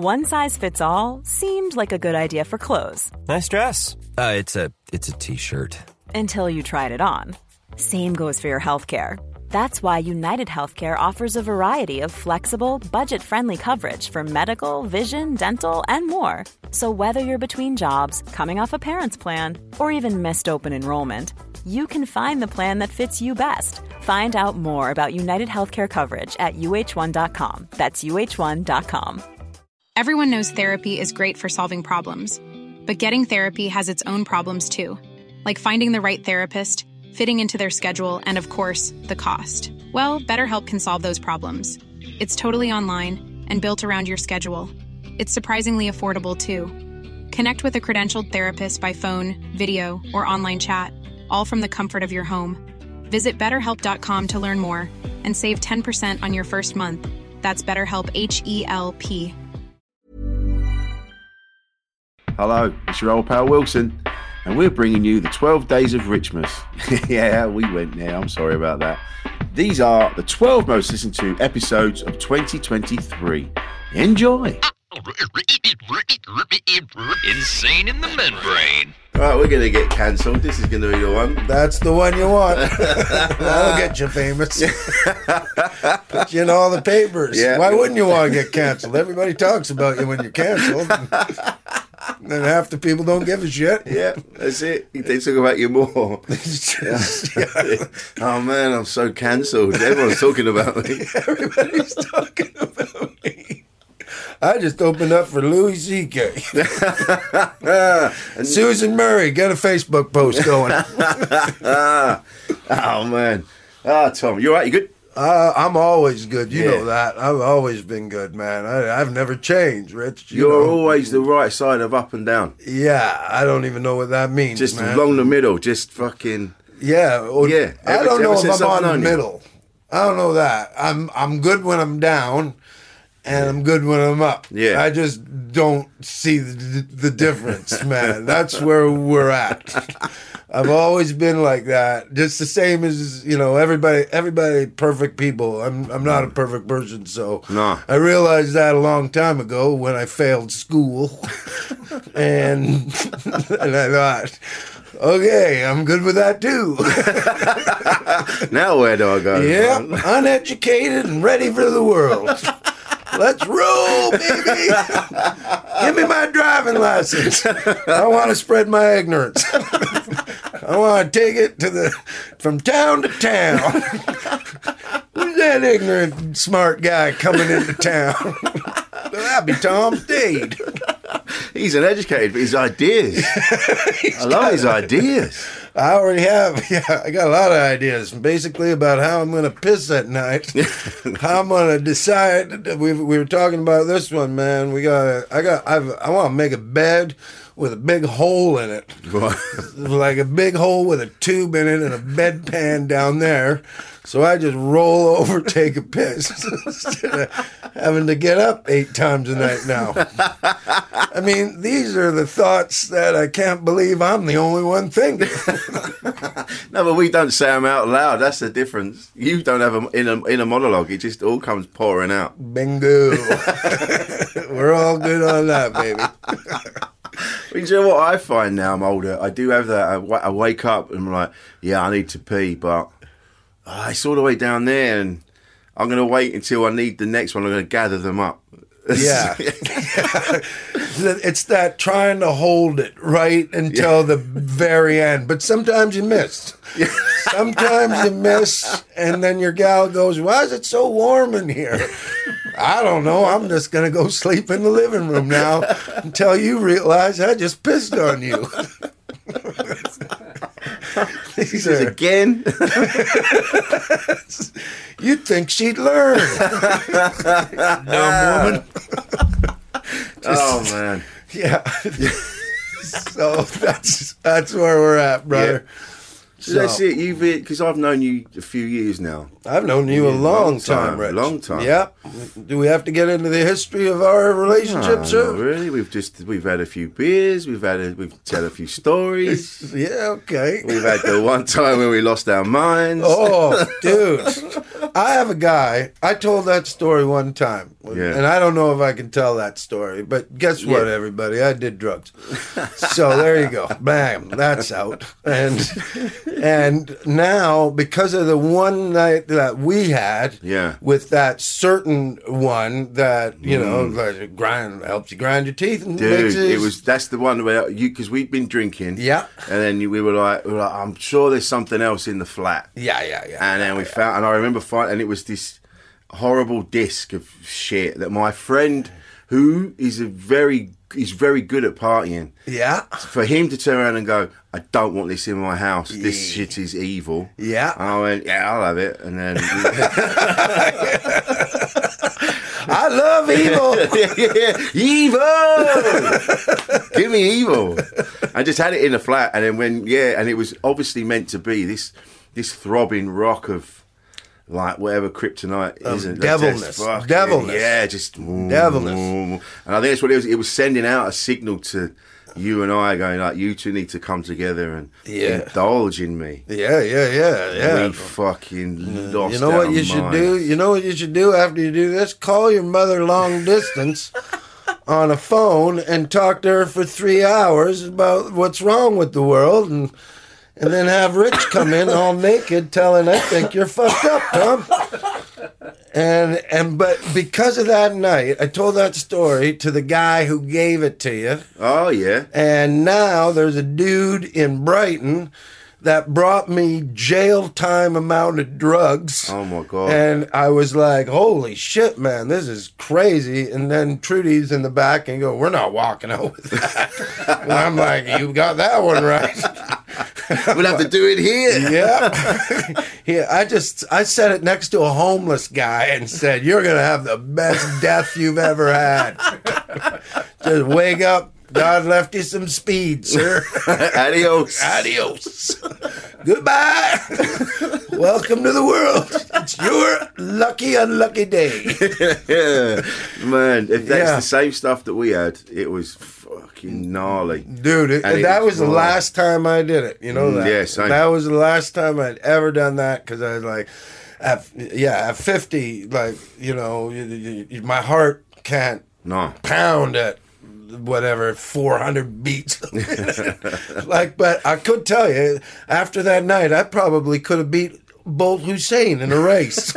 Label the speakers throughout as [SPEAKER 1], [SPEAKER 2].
[SPEAKER 1] One size fits all seemed like a good idea for clothes.
[SPEAKER 2] Nice dress. It's a t-shirt.
[SPEAKER 1] Until you tried it on. Same goes for your healthcare. That's why United Healthcare offers a variety of flexible, budget-friendly coverage for medical, vision, dental, and more. So whether you're between jobs, coming off a parent's plan, or even missed open enrollment, you can find the plan that fits you best. Find out more about United Healthcare coverage at uh1.com. That's uh1.com.
[SPEAKER 3] Everyone knows therapy is great for solving problems, but getting therapy has its own problems too, like finding the right therapist, fitting into their schedule, and of course, the cost. Well, BetterHelp can solve those problems. It's totally online and built around your schedule. It's surprisingly affordable too. Connect with a credentialed therapist by phone, video, or online chat, all from the comfort of your home. Visit BetterHelp.com to learn more and save 10% on your first month. That's BetterHelp, H-E-L-P.
[SPEAKER 4] Hello, it's your old pal Wilson, and we're bringing you the 12 Days of Richmas. Yeah, we went there. I'm sorry about that. These are the 12 most listened to episodes of 2023. Enjoy.
[SPEAKER 5] Insane in the membrane.
[SPEAKER 4] Right, we're going to get cancelled. This is going to be the one.
[SPEAKER 6] That's the one you want. That'll get you famous. Put you in all the papers.
[SPEAKER 4] Yeah.
[SPEAKER 6] Why wouldn't you want to get cancelled? Everybody talks about you when you're cancelled. And half the people don't give a shit.
[SPEAKER 4] Yeah, that's it. They talk about you more. Oh man, I'm so cancelled. Everyone's talking about me.
[SPEAKER 6] Everybody's talking about me. I just opened up for Louis C.K. And Susan Murray, get a Facebook post going.
[SPEAKER 4] Oh man. Tom, you all right? You good?
[SPEAKER 6] I'm always good. You know that. I've always been good, man. I've never changed, Rich.
[SPEAKER 4] You're always the right side of up and down.
[SPEAKER 6] Yeah, I don't even know what that means,
[SPEAKER 4] just
[SPEAKER 6] man.
[SPEAKER 4] along the middle, just fucking...
[SPEAKER 6] Yeah.
[SPEAKER 4] Yeah.
[SPEAKER 6] I don't know if I'm on the middle. I don't know that. I'm good when I'm down, and I'm good when I'm up.
[SPEAKER 4] Yeah.
[SPEAKER 6] I just don't see the difference, man. That's where we're at. I've always been like that. Just the same as, everybody perfect people. I'm not a perfect person, so
[SPEAKER 4] no.
[SPEAKER 6] I realized that a long time ago when I failed school. and I thought, okay, I'm good with that too.
[SPEAKER 4] Now where do I go?
[SPEAKER 6] Yeah, uneducated and ready for the world. Let's roll, baby. Give me my driving license. I want to spread my ignorance. I want to take it from town to town. Who's that ignorant, smart guy coming into town? That'd be Tom Stade.
[SPEAKER 4] He's uneducated, but his ideas. I love his ideas.
[SPEAKER 6] I already have. Yeah, I got a lot of ideas, basically about how I'm going to piss at night. How I'm going to decide. We were talking about this one, man. I want to make a bed with a big hole in it. Like a big hole with a tube in it and a bedpan down there. So I just roll over, take a piss, instead of having to get up 8 times a night now. I mean, these are the thoughts that I can't believe I'm the only one thinking.
[SPEAKER 4] No, but we don't say them out loud. That's the difference. You don't have them in a monologue. It just all comes pouring out.
[SPEAKER 6] Bingo. We're all good on that, baby.
[SPEAKER 4] You know what I find now I'm older? I do have that. I wake up and I'm like, yeah, I need to pee, but it's all the way down there, and I'm going to wait until I need the next one. I'm going to gather them up.
[SPEAKER 6] Yeah. It's that trying to hold it right until the very end. But sometimes you miss. Sometimes you miss, and then your gal goes, why is it so warm in here? I don't know. I'm just going to go sleep in the living room now until you realize I just pissed on you.
[SPEAKER 4] He says again.
[SPEAKER 6] You'd think she'd learn. Dumb woman.
[SPEAKER 4] Oh man.
[SPEAKER 6] Yeah. So that's where we're at, brother.
[SPEAKER 4] Yeah. So that's it. Because I've known you a few years now.
[SPEAKER 6] I've known you a long time, Rich.
[SPEAKER 4] Long time.
[SPEAKER 6] Yep. Do we have to get into the history of our relationship, sir?
[SPEAKER 4] Not really. We've had a few beers. We've told a few stories.
[SPEAKER 6] Yeah, okay.
[SPEAKER 4] We've had the one time when we lost our minds.
[SPEAKER 6] Oh, dude. I have a guy. I told that story one time, and I don't know if I can tell that story. But guess what, everybody? I did drugs. So there you go. Bam, that's out. And now, because of the one night that we had, with that certain one that like helps you grind your teeth, and
[SPEAKER 4] dude, that's the one where because we'd been drinking, and then we were like, I'm sure there's something else in the flat, and then we found, and I remember finding, and it was this horrible disc of shit that my friend, who is very good at partying, for him to turn around and go, I don't want this in my house, this shit is evil, and I went, I'll have it, and then
[SPEAKER 6] I love evil.
[SPEAKER 4] Evil! Give me evil. I just had it in the flat, and then and it was obviously meant to be this throbbing rock of like whatever kryptonite isn't.
[SPEAKER 6] Devilness.
[SPEAKER 4] Yeah, just
[SPEAKER 6] devilness.
[SPEAKER 4] And I think that's what it was. It was sending out a signal to you and I, going like, you two need to come together and indulge in me.
[SPEAKER 6] Yeah.
[SPEAKER 4] We fucking lost.
[SPEAKER 6] You know what you should do? You know what you should do after you do this? Call your mother long distance on a phone and talk to her for 3 hours about what's wrong with the world, and then have Rich come in all naked telling, I think you're fucked up, Tom. But because of that night, I told that story to the guy who gave it to you.
[SPEAKER 4] Oh, yeah.
[SPEAKER 6] And now there's a dude in Brighton that brought me jail time amount of drugs.
[SPEAKER 4] Oh, my God.
[SPEAKER 6] And I was like, holy shit, man, this is crazy. And then Trudy's in the back and go, we're not walking out with that. And I'm like, you got that one right.
[SPEAKER 4] We'll have to do it here.
[SPEAKER 6] I set it next to a homeless guy and said, you're going to have the best death you've ever had. Just wake up. God left you some speed, sir.
[SPEAKER 4] Adios.
[SPEAKER 6] Goodbye. Welcome to the world. It's your lucky, unlucky day.
[SPEAKER 4] Man, if that's the same stuff that we had, it was fucking gnarly.
[SPEAKER 6] Dude, that was the last time I did it. You know that?
[SPEAKER 4] Yeah, same.
[SPEAKER 6] That was the last time I'd ever done that, because I was like, at 50, like, my heart can't pound at whatever 400 beats. But I could tell you, after that night, I probably could have beat Bolt Hussein in a race.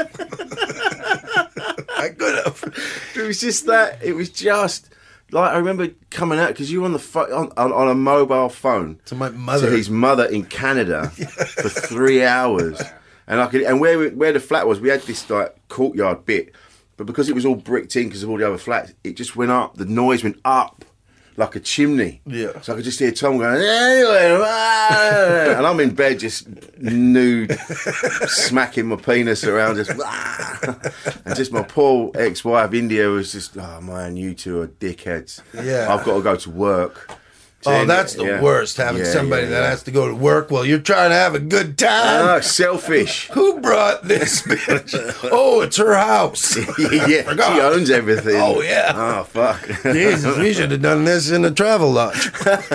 [SPEAKER 6] I could have.
[SPEAKER 4] It was just that. It was just like, I remember coming out because you were on the on a mobile phone
[SPEAKER 6] to my mother,
[SPEAKER 4] to his mother in Canada for 3 hours, and where the flat was, we had this like courtyard bit. But because it was all bricked in because of all the other flats, it just went up. The noise went up like a chimney. Yeah. So I could just hear Tom going, and I'm in bed just nude, smacking my penis around, just, and just my poor ex-wife, India, was just, oh man, you two are dickheads. Yeah. I've got to go to work.
[SPEAKER 6] Oh, that's the worst, having somebody that has to go to work while you're trying to have a good time.
[SPEAKER 4] Selfish.
[SPEAKER 6] Who brought this bitch? Oh, it's her house.
[SPEAKER 4] She owns everything.
[SPEAKER 6] Oh, yeah.
[SPEAKER 4] Oh, fuck.
[SPEAKER 6] Jesus, we should have done this in a travel lodge.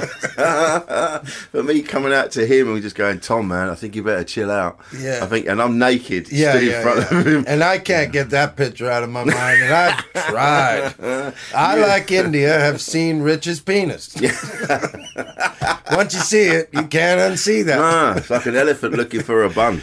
[SPEAKER 4] But me coming out to him and we just going, Tom, man, I think you better chill out. Yeah. And I'm naked, stood in front of him.
[SPEAKER 6] And I can't get that picture out of my mind, and I've tried. I, like India, have seen Rich's penis. Once you see it, you can't unsee that.
[SPEAKER 4] It's like an elephant looking for a bun.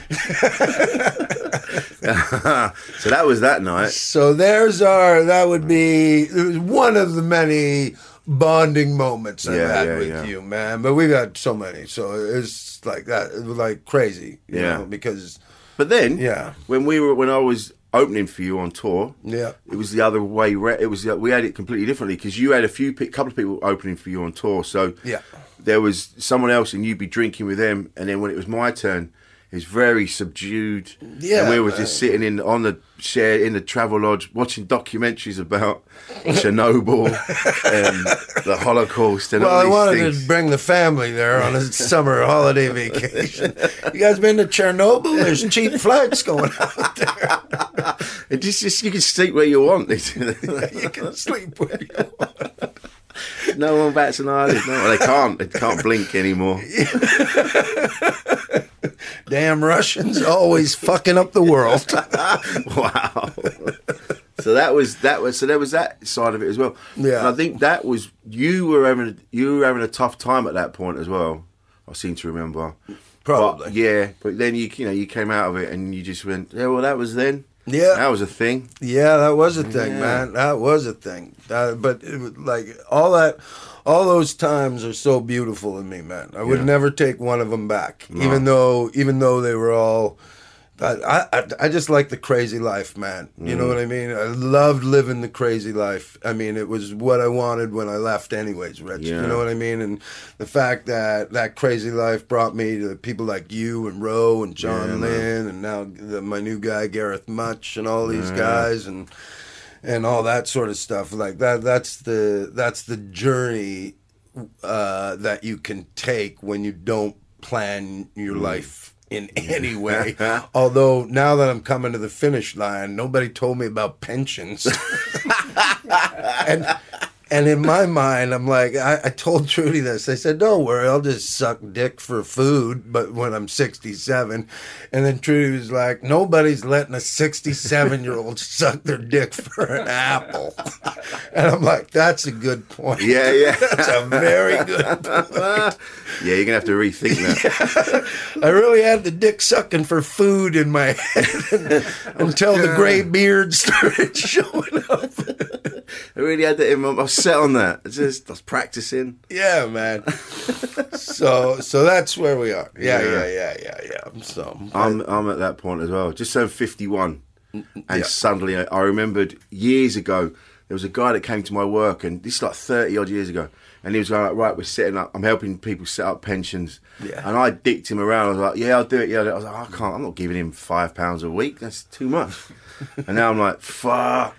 [SPEAKER 4] So that was that night.
[SPEAKER 6] So that would be one of the many bonding moments I've had with you, man. But we've had so many, so it's like that. It was like crazy, you know, because.
[SPEAKER 4] But then, when I was opening for you on tour, it was the other way. It was we had it completely differently because you had a couple of people opening for you on tour. So there was someone else, and you'd be drinking with them, and then when it was my turn, it was very subdued. Yeah, and we were just sitting in the travel lodge watching documentaries about Chernobyl and the Holocaust and all these things.
[SPEAKER 6] Well, I wanted to bring the family there on a summer holiday vacation. You guys been to Chernobyl? There's cheap flights going out there.
[SPEAKER 4] You can sleep where you want.
[SPEAKER 6] You can sleep where you want.
[SPEAKER 4] No one bats an eyelid. No, they can't. They can't blink anymore.
[SPEAKER 6] Damn Russians always fucking up the world.
[SPEAKER 4] Wow. So there was that side of it as well.
[SPEAKER 6] Yeah.
[SPEAKER 4] And I think that was you were having a tough time at that point as well. I seem to remember.
[SPEAKER 6] Probably.
[SPEAKER 4] But then you came out of it and you just went, yeah, well, that was then.
[SPEAKER 6] Yeah.
[SPEAKER 4] That was a thing.
[SPEAKER 6] Yeah, that was a thing, man. That was a thing. But it was like all those times are so beautiful in me, man. I would never take one of them back,
[SPEAKER 4] No.
[SPEAKER 6] even though they were all. I just like the crazy life, man. You know what I mean? I loved living the crazy life. I mean, it was what I wanted when I left anyways, Rich.
[SPEAKER 4] Yeah.
[SPEAKER 6] You know what I mean? And the fact that crazy life brought me to people like you and Roe and John Lynn and now my new guy, Gareth Much, and all these guys and all that sort of stuff. Like that's the journey that you can take when you don't plan your life in any way. Although now that I'm coming to the finish line, nobody told me about pensions. And in my mind, I'm like, I told Trudy this. I said, don't worry, I'll just suck dick for food, but when I'm 67. And then Trudy was like, nobody's letting a 67-year-old suck their dick for an apple. And I'm like, that's a good point.
[SPEAKER 4] Yeah.
[SPEAKER 6] That's a very good point.
[SPEAKER 4] Yeah, you're going to have to rethink that.
[SPEAKER 6] I really had the dick sucking for food in my head until the gray beard started showing up.
[SPEAKER 4] I really had that in my... I was set on that. I was practicing.
[SPEAKER 6] Yeah, man. So that's where we are. Yeah. So
[SPEAKER 4] I'm at that point as well. Just turned 51. And suddenly I remembered years ago, there was a guy that came to my work, and this is like 30 odd years ago. And he was like, right, we're setting up, I'm helping people set up pensions. Yeah. And I dicked him around. I was like, yeah, I'll do it. Yeah, I was like, I can't, I'm not giving him £5 a week. That's too much. And now I'm like, fuck.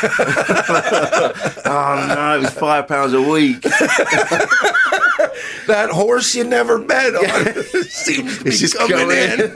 [SPEAKER 4] Oh no, it was £5 a week.
[SPEAKER 6] That horse you never bet on seems to be coming in.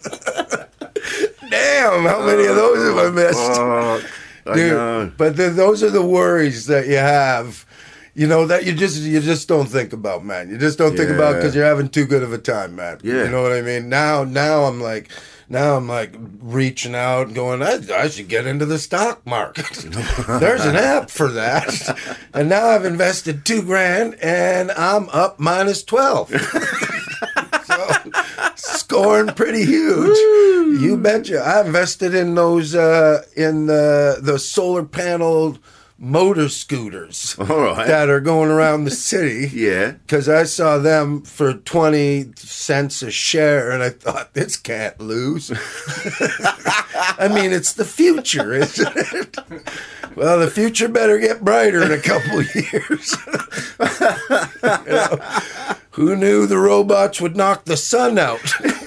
[SPEAKER 6] Damn, how many of those have I missed?
[SPEAKER 4] I know.
[SPEAKER 6] But those are the worries that you have. You know, that you just don't think about, man. You just don't think about because you're having too good of a time, man.
[SPEAKER 4] Yeah.
[SPEAKER 6] You know what I mean? Now I'm like reaching out and going, I should get into the stock market. There's an app for that. And now I've invested $2,000 and I'm up minus 12. So scoring pretty huge. Woo. You betcha. I invested in those in the solar panel motor scooters that are going around the city.
[SPEAKER 4] Yeah.
[SPEAKER 6] Because I saw them for 20 cents a share, and I thought, this can't lose. I mean, it's the future, isn't it? Well, the future better get brighter in a couple of years. You know, who knew the robots would knock the sun out?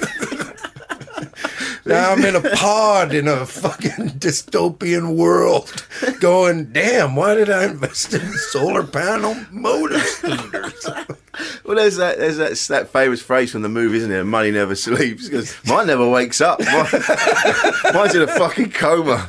[SPEAKER 6] Now I'm in a pod in a fucking dystopian world going, damn, why did I invest in solar panel motor scooters?
[SPEAKER 4] Well, there's that famous phrase from the movie, isn't it? Money never sleeps. Because mine never wakes up. Mine's in a fucking coma.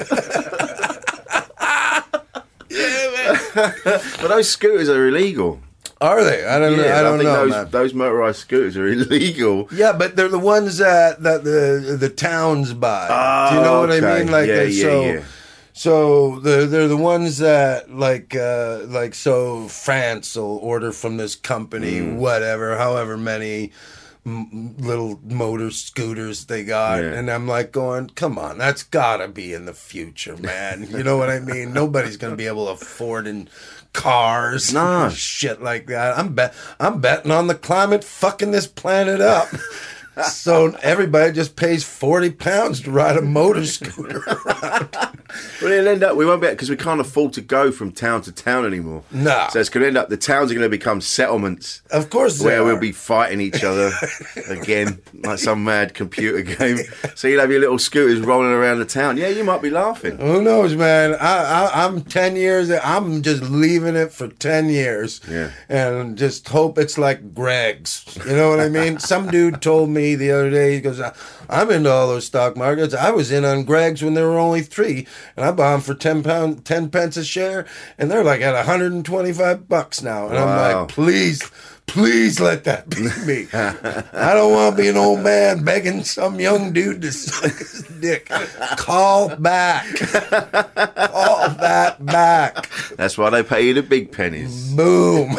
[SPEAKER 6] Yeah, man.
[SPEAKER 4] But those scooters are illegal.
[SPEAKER 6] Are they? I don't know. I don't know.
[SPEAKER 4] Those motorized scooters are illegal.
[SPEAKER 6] Yeah, but they're the ones that the towns buy. Do you know what I mean? Like So they're the ones that so France will order from this company, whatever, however many little motor scooters they got, and I'm like going, come on, that's gotta be in the future, man. You know what I mean? Nobody's gonna be able to afford cars, shit like that. I'm betting on the climate fucking this planet up. So everybody just pays £40 to ride a motor scooter around.
[SPEAKER 4] Well, it'll end up, we won't be, because we can't afford to go from town to town anymore.
[SPEAKER 6] No.
[SPEAKER 4] So it's going to end up, the towns are going to become settlements.
[SPEAKER 6] Of course
[SPEAKER 4] where we'll be fighting each other again, like some mad computer game. So you'll have your little scooters rolling around the town. Yeah, you might be laughing.
[SPEAKER 6] Who knows, man? I'm 10 years, I'm just leaving it for 10 years.
[SPEAKER 4] Yeah.
[SPEAKER 6] And just hope it's like Greg's. You know what I mean? Some dude told me me the other day. He goes, I'm into all those stock markets. I was in on Greg's when there were only 3, and I bought them for 10 pence a share, and they're like at $125 now. And I'm like, please let that be me. I don't want to be an old man begging some young dude to suck his dick. Call back. Call that back.
[SPEAKER 4] That's why they pay you the big pennies.
[SPEAKER 6] Boom.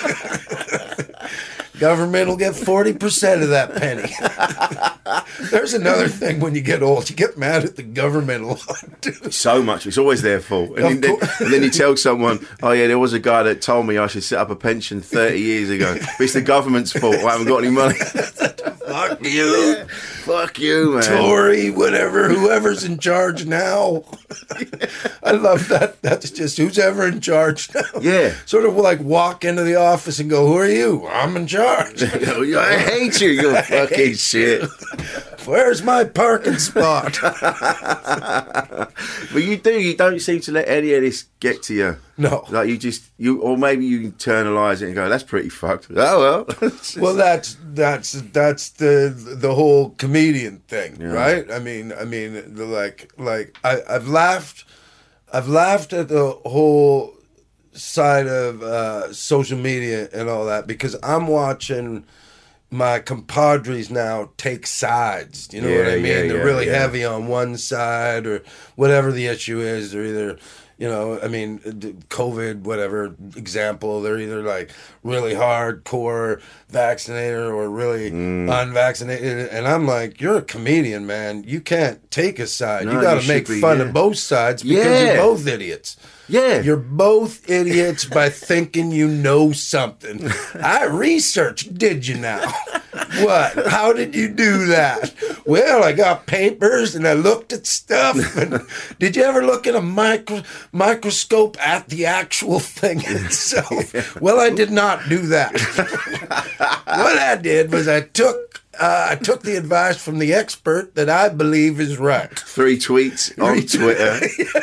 [SPEAKER 6] Government will get 40% of that penny. There's another thing when you get old. You get mad at the government a lot, too.
[SPEAKER 4] So much. It's always their fault. And then you tell someone, oh, yeah, there was a guy that told me I should set up a pension 30 years ago. But it's the government's fault. I haven't got any money.
[SPEAKER 6] Fuck you.
[SPEAKER 4] Yeah. Fuck you, man.
[SPEAKER 6] Tory, whatever, whoever's in charge now. I love that. That's just who's ever in charge now.
[SPEAKER 4] Yeah.
[SPEAKER 6] Sort of like walk into the office and go, who are you? I'm in charge.
[SPEAKER 4] I hate you, you fucking shit.
[SPEAKER 6] Where's my parking spot?
[SPEAKER 4] But you don't seem to let any of this get to you.
[SPEAKER 6] No.
[SPEAKER 4] Like or maybe you internalize it and go, that's pretty fucked. Oh, well.
[SPEAKER 6] Well, that's the whole comedian thing, right? I mean, like I've laughed at the whole side of social media and all that because I'm watching my compadres now take sides. You know what I mean? They're really heavy on one side or whatever the issue is. They're either, COVID, whatever example, they're either like really hardcore vaccinated or really unvaccinated. And I'm like, you're a comedian, man. You can't take a side. You got to make fun of both sides because you're both idiots.
[SPEAKER 4] Yeah.
[SPEAKER 6] You're both idiots by thinking you know something. I researched, did you now? What? How did you do that? Well, I got papers and I looked at stuff. And did you ever look at a microscope at the actual thing itself? Well, I did not do that. What I did was I took the advice from the expert that I believe is right.
[SPEAKER 4] 3 tweets on Twitter.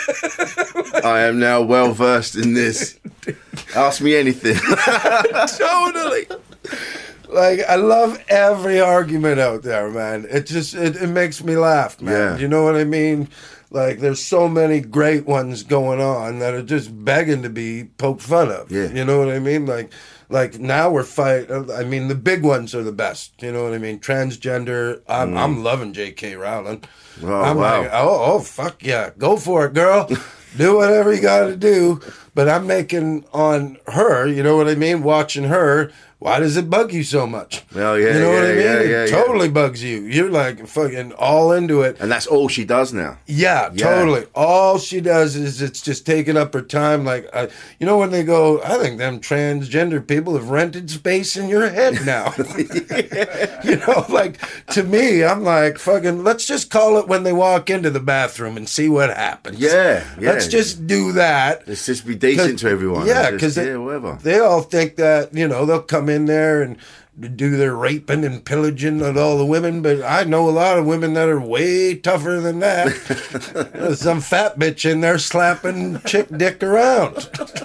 [SPEAKER 4] I am now well versed in this. Ask me anything.
[SPEAKER 6] Totally. Like, I love every argument out there, man. It just, it makes me laugh, man.
[SPEAKER 4] Yeah.
[SPEAKER 6] You know what I mean? Like, there's so many great ones going on that are just begging to be poked fun of.
[SPEAKER 4] Yeah.
[SPEAKER 6] You know what I mean? Like now we're fighting. I mean, the big ones are the best. You know what I mean? Transgender. I'm loving J.K. Rowling.
[SPEAKER 4] Oh,
[SPEAKER 6] I'm
[SPEAKER 4] wow.
[SPEAKER 6] like, oh, fuck yeah. Go for it, girl. Do whatever you got to do. But I'm making on her, you know what I mean? Watching her. Why does it bug you so much?
[SPEAKER 4] Well, yeah,
[SPEAKER 6] you know what I mean?
[SPEAKER 4] Yeah,
[SPEAKER 6] it totally bugs you. You're like fucking all into it.
[SPEAKER 4] And that's all she does now.
[SPEAKER 6] Yeah, totally. All she does is it's just taking up her time. Like, you know, when they go, I think them transgender people have rented space in your head now. You know, like, to me, I'm like, fucking, let's just call it when they walk into the bathroom and see what happens.
[SPEAKER 4] Yeah.
[SPEAKER 6] Let's just do that.
[SPEAKER 4] Let's just be decent to everyone.
[SPEAKER 6] Yeah, because
[SPEAKER 4] whatever.
[SPEAKER 6] They all think that, you know, they'll come in there and do their raping and pillaging of all the women, but I know a lot of women that are way tougher than that. There's some fat bitch in there slapping chick dick around.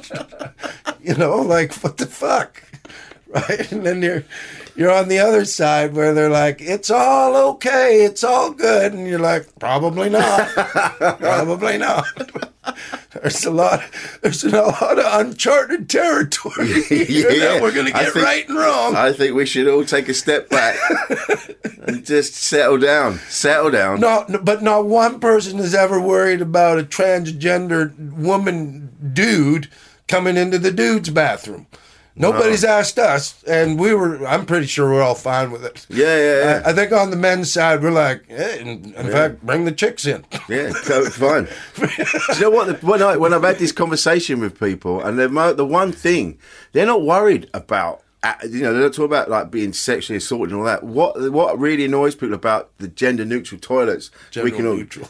[SPEAKER 6] You know, like, what the fuck? Right? And then you're on the other side where they're like, it's all okay, it's all good. And you're like, probably not. Probably not. There's a lot of uncharted territory that we're going to get right and wrong.
[SPEAKER 4] I think we should all take a step back and just settle down. Settle down.
[SPEAKER 6] No, but not one person is ever worried about a transgender woman dude coming into the dude's bathroom. Nobody's asked us, and I'm pretty sure we're all fine with it.
[SPEAKER 4] Yeah.
[SPEAKER 6] I think on the men's side, we're like, hey, in fact, bring the chicks in.
[SPEAKER 4] Yeah, fine. Do you know what? When I've had this conversation with people, and the one thing, they're not worried about, you know, they don't talk about like being sexually assaulted and all that. What really annoys people about the gender neutral toilets we can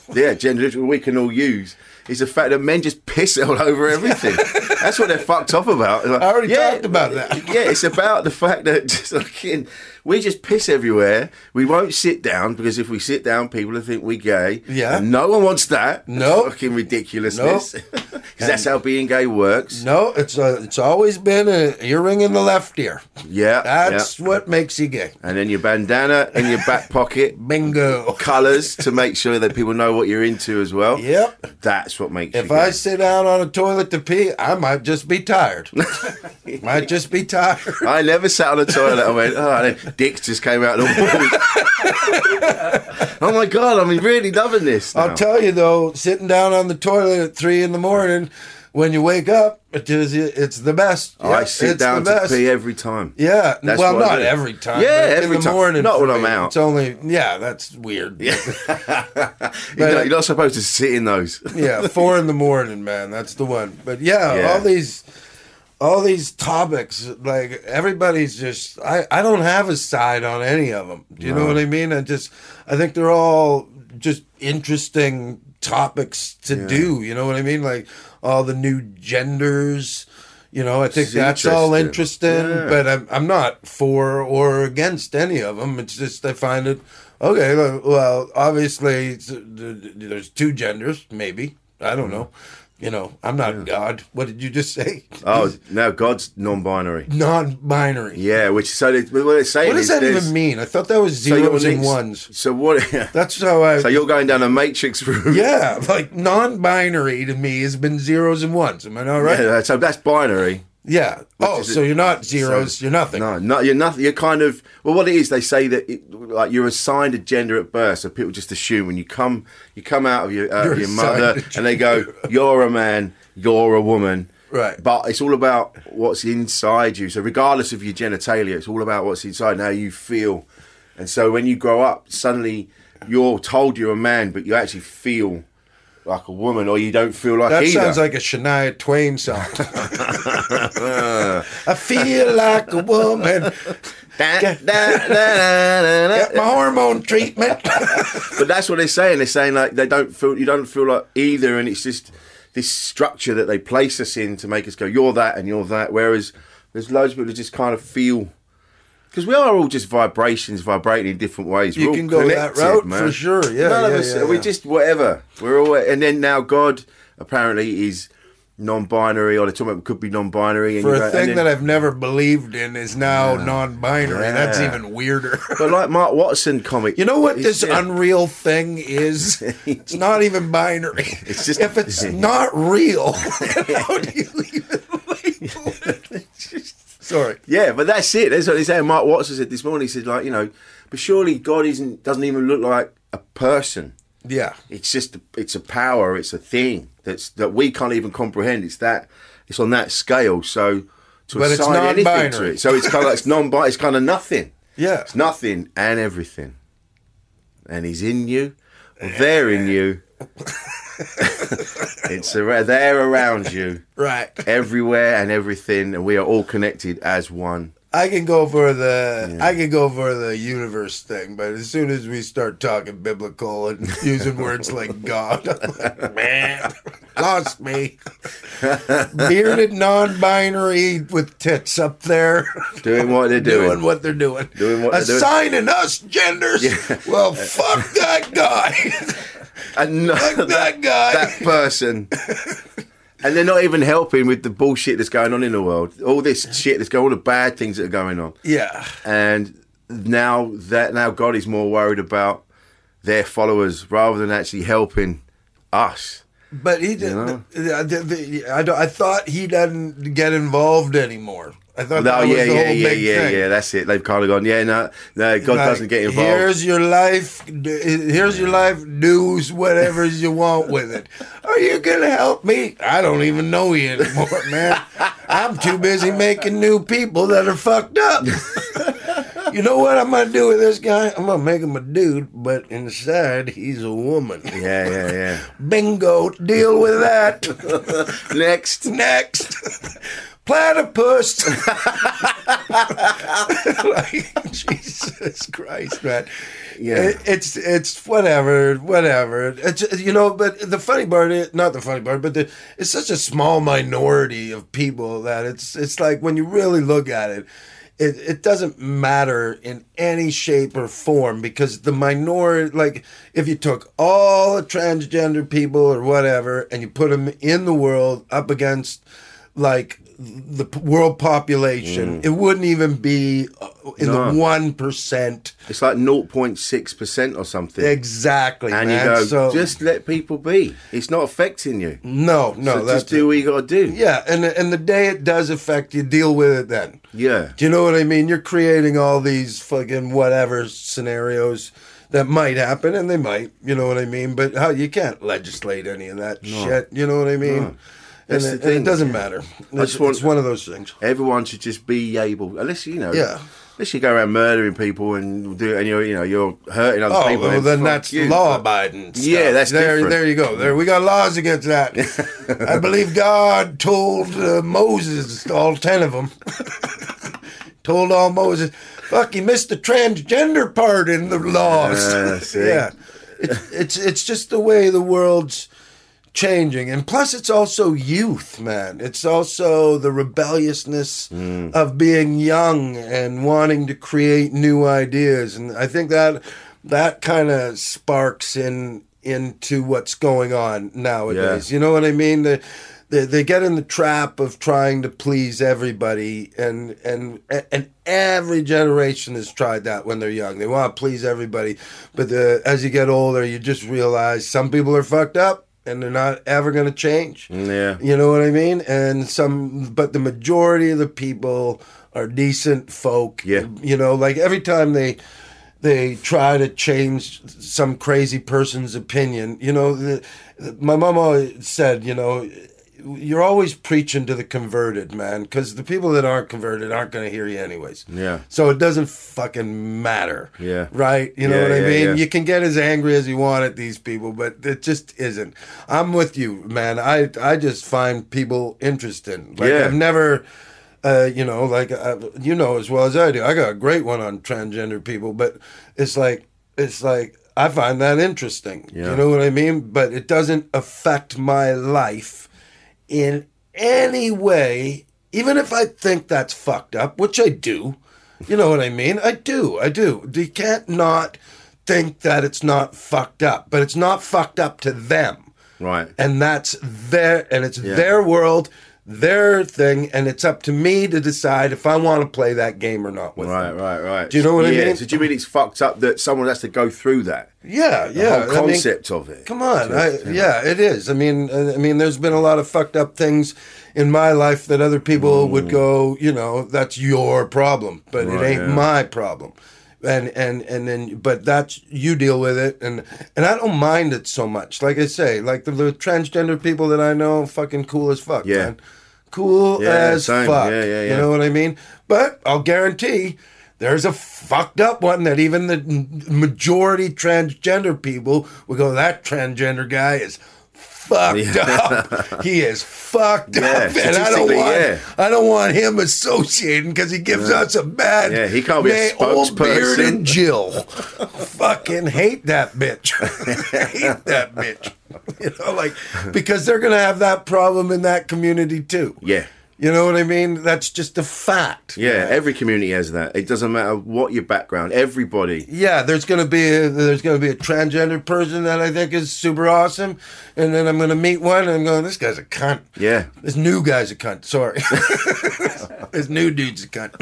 [SPEAKER 4] all use is the fact that men just piss all over everything. That's what they're fucked up about. Like,
[SPEAKER 6] I already talked about that.
[SPEAKER 4] Yeah, it's about the fact that just like We just piss everywhere. We won't sit down because if we sit down, people will think we're gay.
[SPEAKER 6] Yeah.
[SPEAKER 4] And no one wants that.
[SPEAKER 6] No.
[SPEAKER 4] Fucking ridiculousness. Because that's how being gay works.
[SPEAKER 6] No, it's always been an earring in the left ear.
[SPEAKER 4] Yeah.
[SPEAKER 6] That's what makes you gay.
[SPEAKER 4] And then your bandana in your back pocket.
[SPEAKER 6] Bingo.
[SPEAKER 4] Colours to make sure that people know what you're into as well.
[SPEAKER 6] Yep.
[SPEAKER 4] That's what makes you
[SPEAKER 6] If
[SPEAKER 4] gay.
[SPEAKER 6] I sit down on a toilet to pee, I might just be tired. Might just be tired.
[SPEAKER 4] I never sat on a toilet and went, oh, and then dicks just came out of the wall. Oh my God, I'm really loving this now.
[SPEAKER 6] I'll tell you though, sitting down on the toilet at 3 a.m, when you wake up, it's the best.
[SPEAKER 4] I sit down to pee every time.
[SPEAKER 6] Yeah,
[SPEAKER 4] That's
[SPEAKER 6] well,
[SPEAKER 4] what I
[SPEAKER 6] not
[SPEAKER 4] do.
[SPEAKER 6] every time.
[SPEAKER 4] Yeah,
[SPEAKER 6] but
[SPEAKER 4] every
[SPEAKER 6] in the
[SPEAKER 4] time.
[SPEAKER 6] morning.
[SPEAKER 4] Not
[SPEAKER 6] for
[SPEAKER 4] when I'm
[SPEAKER 6] me.
[SPEAKER 4] out.
[SPEAKER 6] It's only, that's weird.
[SPEAKER 4] Yeah. You're not supposed to sit in those.
[SPEAKER 6] Yeah, 4 a.m, man. That's the one. But yeah, all these topics, like everybody's just. I don't have a side on any of them. Do you know what I mean? I think they're all just interesting topics to do. You know what I mean? Like all the new genders. You know, I think that's all interesting. Yeah. But I'm not for or against any of them. It's just I find it okay. Well, obviously there's 2 genders, maybe. I don't know. You know, I'm not God. What did you just say?
[SPEAKER 4] Oh, no, God's non-binary.
[SPEAKER 6] Non-binary.
[SPEAKER 4] Yeah, which so what they're saying.
[SPEAKER 6] What does that even mean? I thought that was zeros and ones.
[SPEAKER 4] So what?
[SPEAKER 6] That's how I.
[SPEAKER 4] So you're going down a matrix route.
[SPEAKER 6] Yeah, like non-binary to me has been zeros and ones. Am I not right?
[SPEAKER 4] Yeah, so that's binary.
[SPEAKER 6] Yeah. Oh, so you're not zeros. You're nothing.
[SPEAKER 4] No, you're nothing. You're kind of what it is. They say that like you're assigned a gender at birth, so people just assume when you come out of your mother, and they go, "You're a man, you're a woman."
[SPEAKER 6] Right.
[SPEAKER 4] But it's all about what's inside you. So regardless of your genitalia, it's all about what's inside and how you feel. And so when you grow up, suddenly you're told you're a man, but you actually feel like a woman, or you don't feel like either.
[SPEAKER 6] That sounds like a Shania Twain song. I feel like a woman. Get my hormone treatment.
[SPEAKER 4] But that's what they're saying. They're saying like you don't feel like either, and it's just this structure that they place us in to make us go, you're that and you're that. Whereas there's loads of people who just kind of feel. Because we are all just vibrations vibrating in different ways.
[SPEAKER 6] You can go that route, man. For sure. Yeah,
[SPEAKER 4] none of us. We're just whatever. We're all, and then now God apparently is non-binary, or they're talking about could be non-binary.
[SPEAKER 6] For a thing that I've never believed in is now non-binary. Yeah. That's even weirder.
[SPEAKER 4] But like Mark Watson comic,
[SPEAKER 6] you know what this unreal thing is? It's not even binary. It's just if it's not real, how do you even label it? Sorry.
[SPEAKER 4] Yeah, but that's it. That's what they're saying. Mark Watson said this morning. He said, like, but surely God doesn't even look like a person.
[SPEAKER 6] Yeah.
[SPEAKER 4] It's just it's a power. It's a thing that we can't even comprehend. It's on that scale. So to assign anything to it, so it's kind of like it's non-binary. It's kind of nothing.
[SPEAKER 6] Yeah.
[SPEAKER 4] It's nothing and everything. And He's in you. They're in you. They're around you,
[SPEAKER 6] right?
[SPEAKER 4] Everywhere and everything, and we are all connected as one.
[SPEAKER 6] I can go for the universe thing, but as soon as we start talking biblical and using words like God, I'm like, man, lost me. Bearded non-binary with tits up there,
[SPEAKER 4] doing what they're doing,
[SPEAKER 6] assigning us genders. Yeah. Well, fuck that guy.
[SPEAKER 4] And that person. And they're not even helping with the bullshit that's going on in the world. All this shit that's going on, all the bad things that are going on.
[SPEAKER 6] Yeah.
[SPEAKER 4] And now God is more worried about their followers rather than actually helping us.
[SPEAKER 6] But he didn't. I thought he doesn't get involved anymore. I thought that was the whole big thing.
[SPEAKER 4] Yeah, that's it. They've kind of gone, no, God doesn't get involved.
[SPEAKER 6] Here's your life. Do whatever you want with it. Are you going to help me? I don't even know you anymore, man. I'm too busy making new people that are fucked up. You know what I'm going to do with this guy? I'm going to make him a dude, but inside he's a woman.
[SPEAKER 4] Yeah.
[SPEAKER 6] Bingo. Deal with that.
[SPEAKER 4] Next.
[SPEAKER 6] Platypus. Like, Jesus Christ, man.
[SPEAKER 4] Yeah.
[SPEAKER 6] It's whatever. It's, but the funny part, not the funny part, but it's such a small minority of people that it's like when you really look at it, it doesn't matter in any shape or form, because the minority, like if you took all the transgender people or whatever and you put them in the world up against like the world population, it wouldn't even be in the 1%.
[SPEAKER 4] It's like 0.6% or something.
[SPEAKER 6] Exactly,
[SPEAKER 4] and
[SPEAKER 6] man.
[SPEAKER 4] you go,
[SPEAKER 6] so,
[SPEAKER 4] just let people be. It's not affecting you.
[SPEAKER 6] No,
[SPEAKER 4] So
[SPEAKER 6] that's
[SPEAKER 4] just do what you got to do.
[SPEAKER 6] Yeah, and the day it does affect you, deal with it then.
[SPEAKER 4] Yeah.
[SPEAKER 6] Do you know what I mean? You're creating all these fucking whatever scenarios that might happen, and they might, you know what I mean? But how you can't legislate any of that shit, you know what I mean?
[SPEAKER 4] No. That's
[SPEAKER 6] And
[SPEAKER 4] the
[SPEAKER 6] it
[SPEAKER 4] thing.
[SPEAKER 6] doesn't matter. It's one of those things.
[SPEAKER 4] Everyone should just be able, unless you know,
[SPEAKER 6] Yeah.
[SPEAKER 4] unless you go around murdering people and do, and you're hurting other people.
[SPEAKER 6] Well, then
[SPEAKER 4] fuck
[SPEAKER 6] that's
[SPEAKER 4] you.
[SPEAKER 6] law-abiding stuff.
[SPEAKER 4] Yeah, that's
[SPEAKER 6] there.
[SPEAKER 4] different.
[SPEAKER 6] There you go. There we got laws against that. I believe God told Moses, all 10 of them, told all Moses, "Fuck, you missed the transgender part in the laws."
[SPEAKER 4] See?
[SPEAKER 6] Yeah, it's just the way the world's changing, and plus it's also youth, man. It's also the rebelliousness of being young and wanting to create new ideas, and I think that kind of sparks into what's going on nowadays.
[SPEAKER 4] Yeah.
[SPEAKER 6] You know what I mean? They get in the trap of trying to please everybody, and every generation has tried that when they're young. They want to please everybody, but as you get older, you just realize some people are fucked up and they're not ever going to change.
[SPEAKER 4] Yeah.
[SPEAKER 6] You know what I mean? But the majority of the people are decent folk.
[SPEAKER 4] Yeah.
[SPEAKER 6] You know, like every time they try to change some crazy person's opinion, you know, my mom always said, you know, you're always preaching to the converted, man, because the people that aren't converted aren't going to hear you anyways.
[SPEAKER 4] Yeah.
[SPEAKER 6] So it doesn't fucking matter.
[SPEAKER 4] Yeah.
[SPEAKER 6] Right? You know
[SPEAKER 4] Yeah,
[SPEAKER 6] what I
[SPEAKER 4] yeah,
[SPEAKER 6] mean?
[SPEAKER 4] yeah.
[SPEAKER 6] You can get as angry as you want at these people, but it just isn't. I'm with you, man. I just find people interesting. Like,
[SPEAKER 4] Yeah.
[SPEAKER 6] I've never... you know as well as I do. I got a great one on transgender people, but it's like I find that interesting.
[SPEAKER 4] Yeah.
[SPEAKER 6] You know what I mean? But it doesn't affect my life in any way, even if I think that's fucked up, which I do. You know what I mean? I do. You can't not think that it's not fucked up, but it's not fucked up to them.
[SPEAKER 4] Right.
[SPEAKER 6] And that's their world, their thing, and it's up to me to decide if I want to play that game or not with them.
[SPEAKER 4] Right.
[SPEAKER 6] Do you know what I mean?
[SPEAKER 4] So do you mean it's fucked up that someone has to go through that?
[SPEAKER 6] Yeah.
[SPEAKER 4] The whole concept of it.
[SPEAKER 6] Come on. It is. I mean, there's been a lot of fucked up things in my life that other people would go, you know, that's your problem, but it ain't my problem. And then, but that's, you deal with it, and I don't mind it so much. Like I say, like the transgender people that I know, fucking cool as fuck,
[SPEAKER 4] Yeah.
[SPEAKER 6] man. Cool as
[SPEAKER 4] same.
[SPEAKER 6] fuck.
[SPEAKER 4] Yeah.
[SPEAKER 6] You know what I mean? But I'll guarantee there's a fucked up one that even the majority transgender people will go, that transgender guy is fucked up. He is fucked up, and I don't want him associating because he gives us a bad.
[SPEAKER 4] Yeah, he can't be a
[SPEAKER 6] Old Beard
[SPEAKER 4] spokesperson.
[SPEAKER 6] and Jill, fucking hate that bitch. Hate that bitch. You know, like, because they're gonna have that problem in that community too.
[SPEAKER 4] Yeah.
[SPEAKER 6] You know what I mean? That's just a fact.
[SPEAKER 4] Yeah, every community has that. It doesn't matter what your background. Everybody.
[SPEAKER 6] Yeah, there's gonna be a transgender person that I think is super awesome, and then I'm gonna meet one and I'm going, this guy's a cunt.
[SPEAKER 4] Yeah.
[SPEAKER 6] This new guy's a cunt. Sorry, this new dude's a cunt.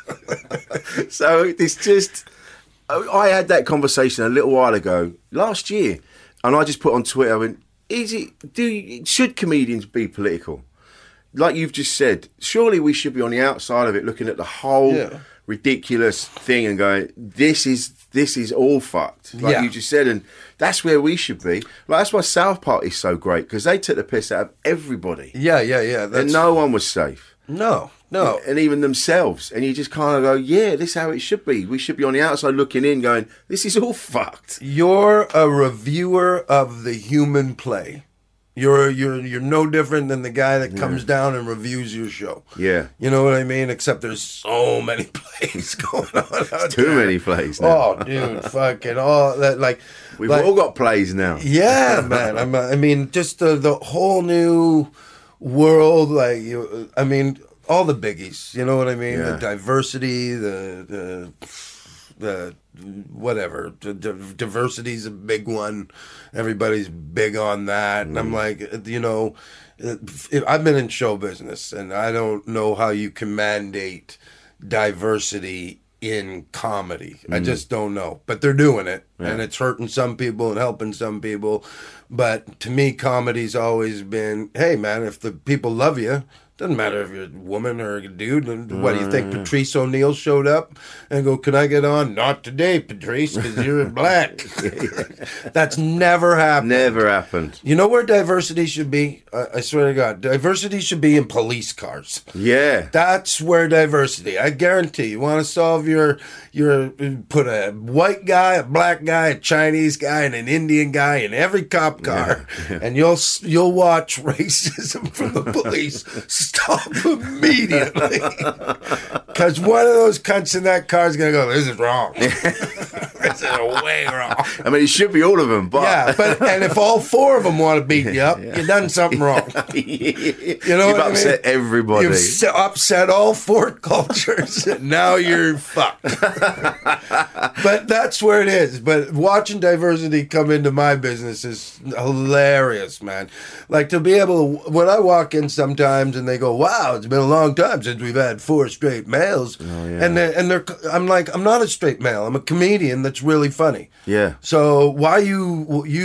[SPEAKER 4] So it's just, I had that conversation a little while ago, last year, and I just put on Twitter, I went, should comedians be political? Like you've just said, surely we should be on the outside of it, looking at the whole ridiculous thing and going, this is all fucked. Like you just said, and that's where we should be. Like, that's why South Park is so great, because they took the piss out of everybody.
[SPEAKER 6] Yeah.
[SPEAKER 4] And no one was safe.
[SPEAKER 6] No.
[SPEAKER 4] And even themselves. And you just kind of go, yeah, this is how it should be. We should be on the outside looking in going, this is all fucked.
[SPEAKER 6] You're a reviewer of the human play. You're no different than the guy that comes down and reviews your show.
[SPEAKER 4] Yeah.
[SPEAKER 6] You know what I mean? Except there's so many plays going on out
[SPEAKER 4] Too
[SPEAKER 6] there.
[SPEAKER 4] many plays now.
[SPEAKER 6] Oh, dude, fucking all that, like...
[SPEAKER 4] We've all got plays now.
[SPEAKER 6] Yeah, man. I mean, just the whole new world, like, all the biggies. You know what I mean?
[SPEAKER 4] Yeah.
[SPEAKER 6] The diversity, the whatever. Diversity's a big one. Everybody's big on that. And I'm like, I've been in show business, and I don't know how you can mandate diversity in comedy. I just don't know. But they're doing it, and it's hurting some people and helping some people. But to me, comedy's always been, hey, man, if the people love you, doesn't matter if you're a woman or a dude. And what do you think? Patrice O'Neill showed up and go, can I get on? Not today, Patrice, because you're black. That's never happened.
[SPEAKER 4] Never happened.
[SPEAKER 6] You know where diversity should be? I swear to God. Diversity should be in police cars.
[SPEAKER 4] Yeah.
[SPEAKER 6] That's where diversity. I guarantee you want to solve your put a white guy, a black guy, a Chinese guy, and an Indian guy in every cop car, and you'll watch racism from the police stop immediately. Because one of those cunts in that car is gonna go, this is wrong. This is way wrong.
[SPEAKER 4] I mean, it should be all of them, but
[SPEAKER 6] and if all four of them want to beat you up, you've done something wrong. You know
[SPEAKER 4] You've
[SPEAKER 6] what I
[SPEAKER 4] upset
[SPEAKER 6] mean?
[SPEAKER 4] everybody.
[SPEAKER 6] You've upset all four cultures, and now you're fucked. But that's where it is. But watching diversity come into my business is hilarious, man. Like, to be able to, when I walk in sometimes and they go, wow, it's been a long time since we've had 4 straight males. I'm like, I'm not a straight male. I'm a comedian that's really funny.
[SPEAKER 4] Yeah.
[SPEAKER 6] So why your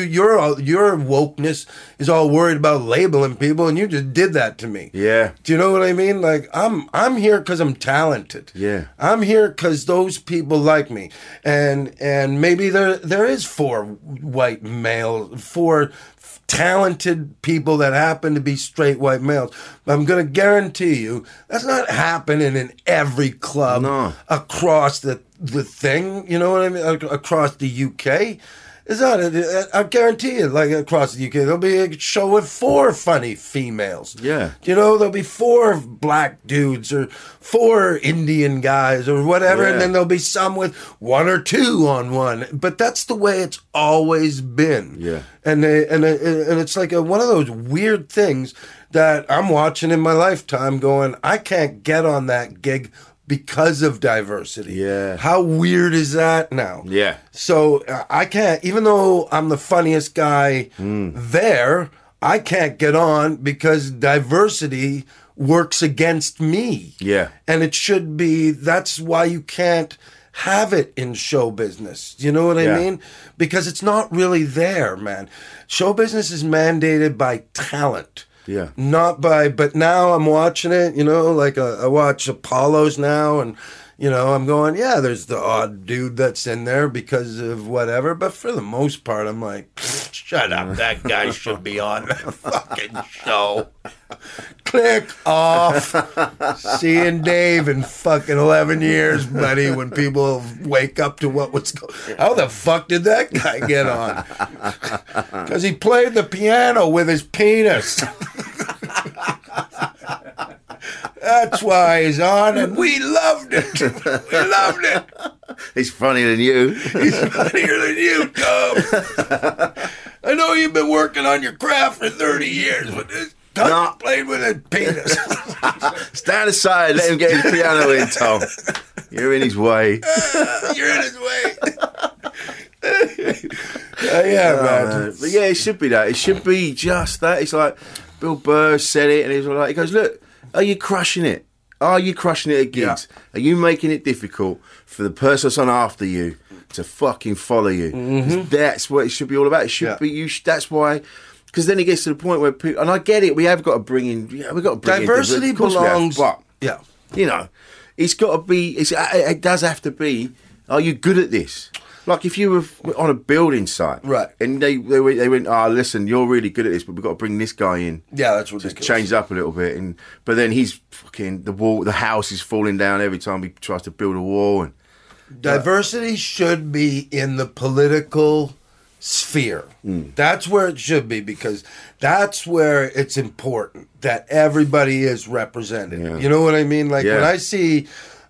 [SPEAKER 6] wokeness is all worried about labeling people, and you just did that to me.
[SPEAKER 4] Yeah.
[SPEAKER 6] Do you know what I mean? Like, I'm here because I'm talented.
[SPEAKER 4] Yeah.
[SPEAKER 6] I'm here because those people like me, and maybe there is 4 white males, 4 talented people that happen to be straight white males. I'm going to guarantee you that's not happening in every club across the thing. You know what I mean? Across the UK. It's not. I guarantee you, like, across the UK, there'll be a show with 4 funny females.
[SPEAKER 4] Yeah.
[SPEAKER 6] You know, there'll be 4 black dudes or 4 Indian guys or whatever, and then there'll be some with 1 or 2 on one. But that's the way it's always been.
[SPEAKER 4] Yeah.
[SPEAKER 6] And it's like one of those weird things that I'm watching in my lifetime going, I can't get on that gig because of diversity.
[SPEAKER 4] Yeah.
[SPEAKER 6] How weird is that now?
[SPEAKER 4] Yeah.
[SPEAKER 6] So I can't, even though I'm the funniest guy there, I can't get on because diversity works against me.
[SPEAKER 4] Yeah.
[SPEAKER 6] And it should be, that's why you can't have it in show business. You know what I mean? Because it's not really there, man. Show business is mandated by talent.
[SPEAKER 4] Yeah.
[SPEAKER 6] Not by, but now I'm watching it, you know, like I watch Apollo's now, and, you know, I'm going, yeah, there's the odd dude that's in there because of whatever, but for the most part, I'm like, shut up, that guy should be on that fucking show. Click off. Seeing Dave in fucking 11 years, buddy, when people wake up to what was going on. How the fuck did that guy get on? Because he played the piano with his penis. That's why he's on, and we loved it. We loved it.
[SPEAKER 4] He's funnier than you.
[SPEAKER 6] He's funnier than you, Tom. I know you've been working on your craft for 30 years, but this cunt played with his penis.
[SPEAKER 4] Stand aside, let him get his piano in, Tom. You're in his way.
[SPEAKER 6] You're in his way. Man.
[SPEAKER 4] But yeah, it should be that. It should be just that. It's like Bill Burr said it, and he goes, look, are you crushing it? Are you crushing it at gigs? Yeah. Are you making it difficult for the person that's on after you to fucking follow you? Mm-hmm. That's what it should be all about. It should be you. That's why. Because then it gets to the point where people, and I get it. We have got to bring in. We've got to bring
[SPEAKER 6] diversity
[SPEAKER 4] in
[SPEAKER 6] belongs.
[SPEAKER 4] But you know, it's got to be. It does have to be. Are you good at this? Like if you were on a building site,
[SPEAKER 6] right?
[SPEAKER 4] And they went, listen, you're really good at this, but we've got to bring this guy in.
[SPEAKER 6] Yeah, that's ridiculous.
[SPEAKER 4] Just change it up a little bit, but then he's fucking the house is falling down every time he tries to build a wall. And
[SPEAKER 6] diversity should be in the political sphere. That's where it should be, because that's where it's important that everybody is represented. Yeah. You know what I mean? Like when I see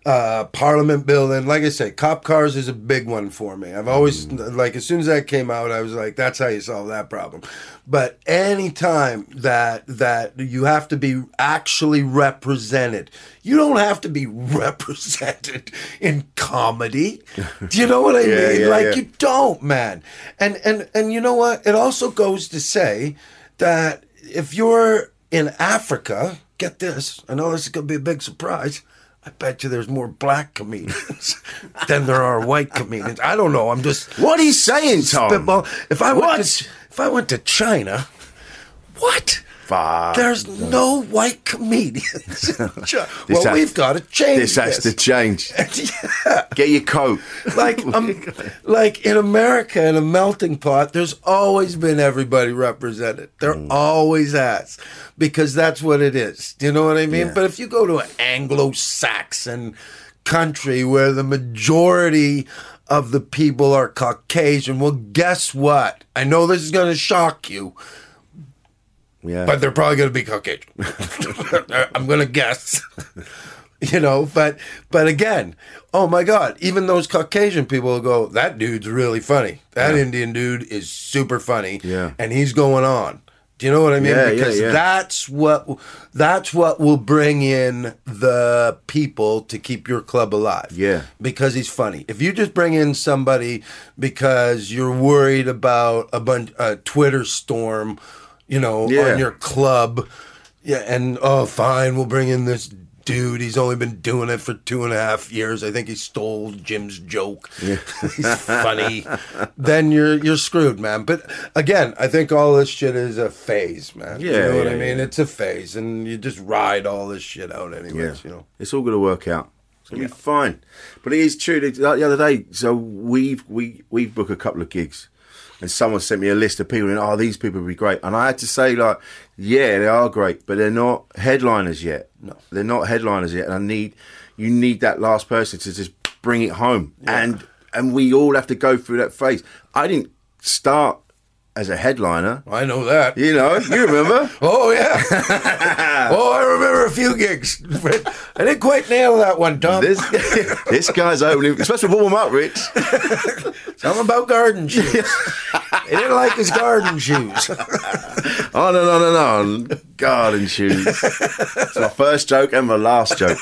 [SPEAKER 6] Parliament building. Like I say, cop cars is a big one for me. I've always, like, as soon as that came out, I was like, that's how you solve that problem. But any time that you have to be actually represented, you don't have to be represented in comedy. Do you know what I mean? You don't, man. And you know what? It also goes to say that if you're in Africa, get this, I know this is going to be a big surprise, I bet you there's more black comedians than there are white comedians. I don't know. I'm just...
[SPEAKER 4] What are you saying, Tom?
[SPEAKER 6] Spitball. If I went to China, what?
[SPEAKER 4] Fuck.
[SPEAKER 6] There's no white comedians. We've got to change this.
[SPEAKER 4] This has to change.
[SPEAKER 6] Yeah.
[SPEAKER 4] Get your coat.
[SPEAKER 6] Like in America, in a melting pot, there's always been everybody represented. There always has. Because that's what it is. Do you know what I mean?
[SPEAKER 4] Yeah.
[SPEAKER 6] But if you go to an Anglo-Saxon country where the majority of the people are Caucasian, well, guess what? I know this is going to shock you.
[SPEAKER 4] Yeah.
[SPEAKER 6] But they're probably going to be Caucasian. I'm going to guess. But again, oh my God, even those Caucasian people will go, that dude's really funny. That Indian dude is super funny.
[SPEAKER 4] Yeah.
[SPEAKER 6] And he's going on. Do you know what I mean?
[SPEAKER 4] Yeah,
[SPEAKER 6] because that's what will bring in the people to keep your club alive.
[SPEAKER 4] Yeah.
[SPEAKER 6] Because he's funny. If you just bring in somebody because you're worried about a Twitter storm, on your club, and fine, we'll bring in this dude. He's only been doing it for 2.5 years. I think he stole Jim's joke. Yeah. He's funny. Then you're screwed, man. But again, I think all this shit is a phase, man.
[SPEAKER 4] Yeah,
[SPEAKER 6] you know what I mean? It's a phase, and you just ride all this shit out anyways.
[SPEAKER 4] It's all going to work out. It's going to be fine. But it is true. Like the other day, so we've booked a couple of gigs. And someone sent me a list of people, and these people would be great. And I had to say, they are great, but they're not headliners yet. No, they're not headliners yet. And you need that last person to just bring it home. Yeah. And we all have to go through that phase. I didn't start as a headliner.
[SPEAKER 6] I know that.
[SPEAKER 4] You remember?
[SPEAKER 6] Oh, yeah. I remember a few gigs. I didn't quite nail that one, Tom.
[SPEAKER 4] This guy's opening. You're supposed to warm up, Rich.
[SPEAKER 6] Something about garden shoes. He didn't like his garden shoes.
[SPEAKER 4] Oh, no. Garden shoes. It's my first joke and my last joke.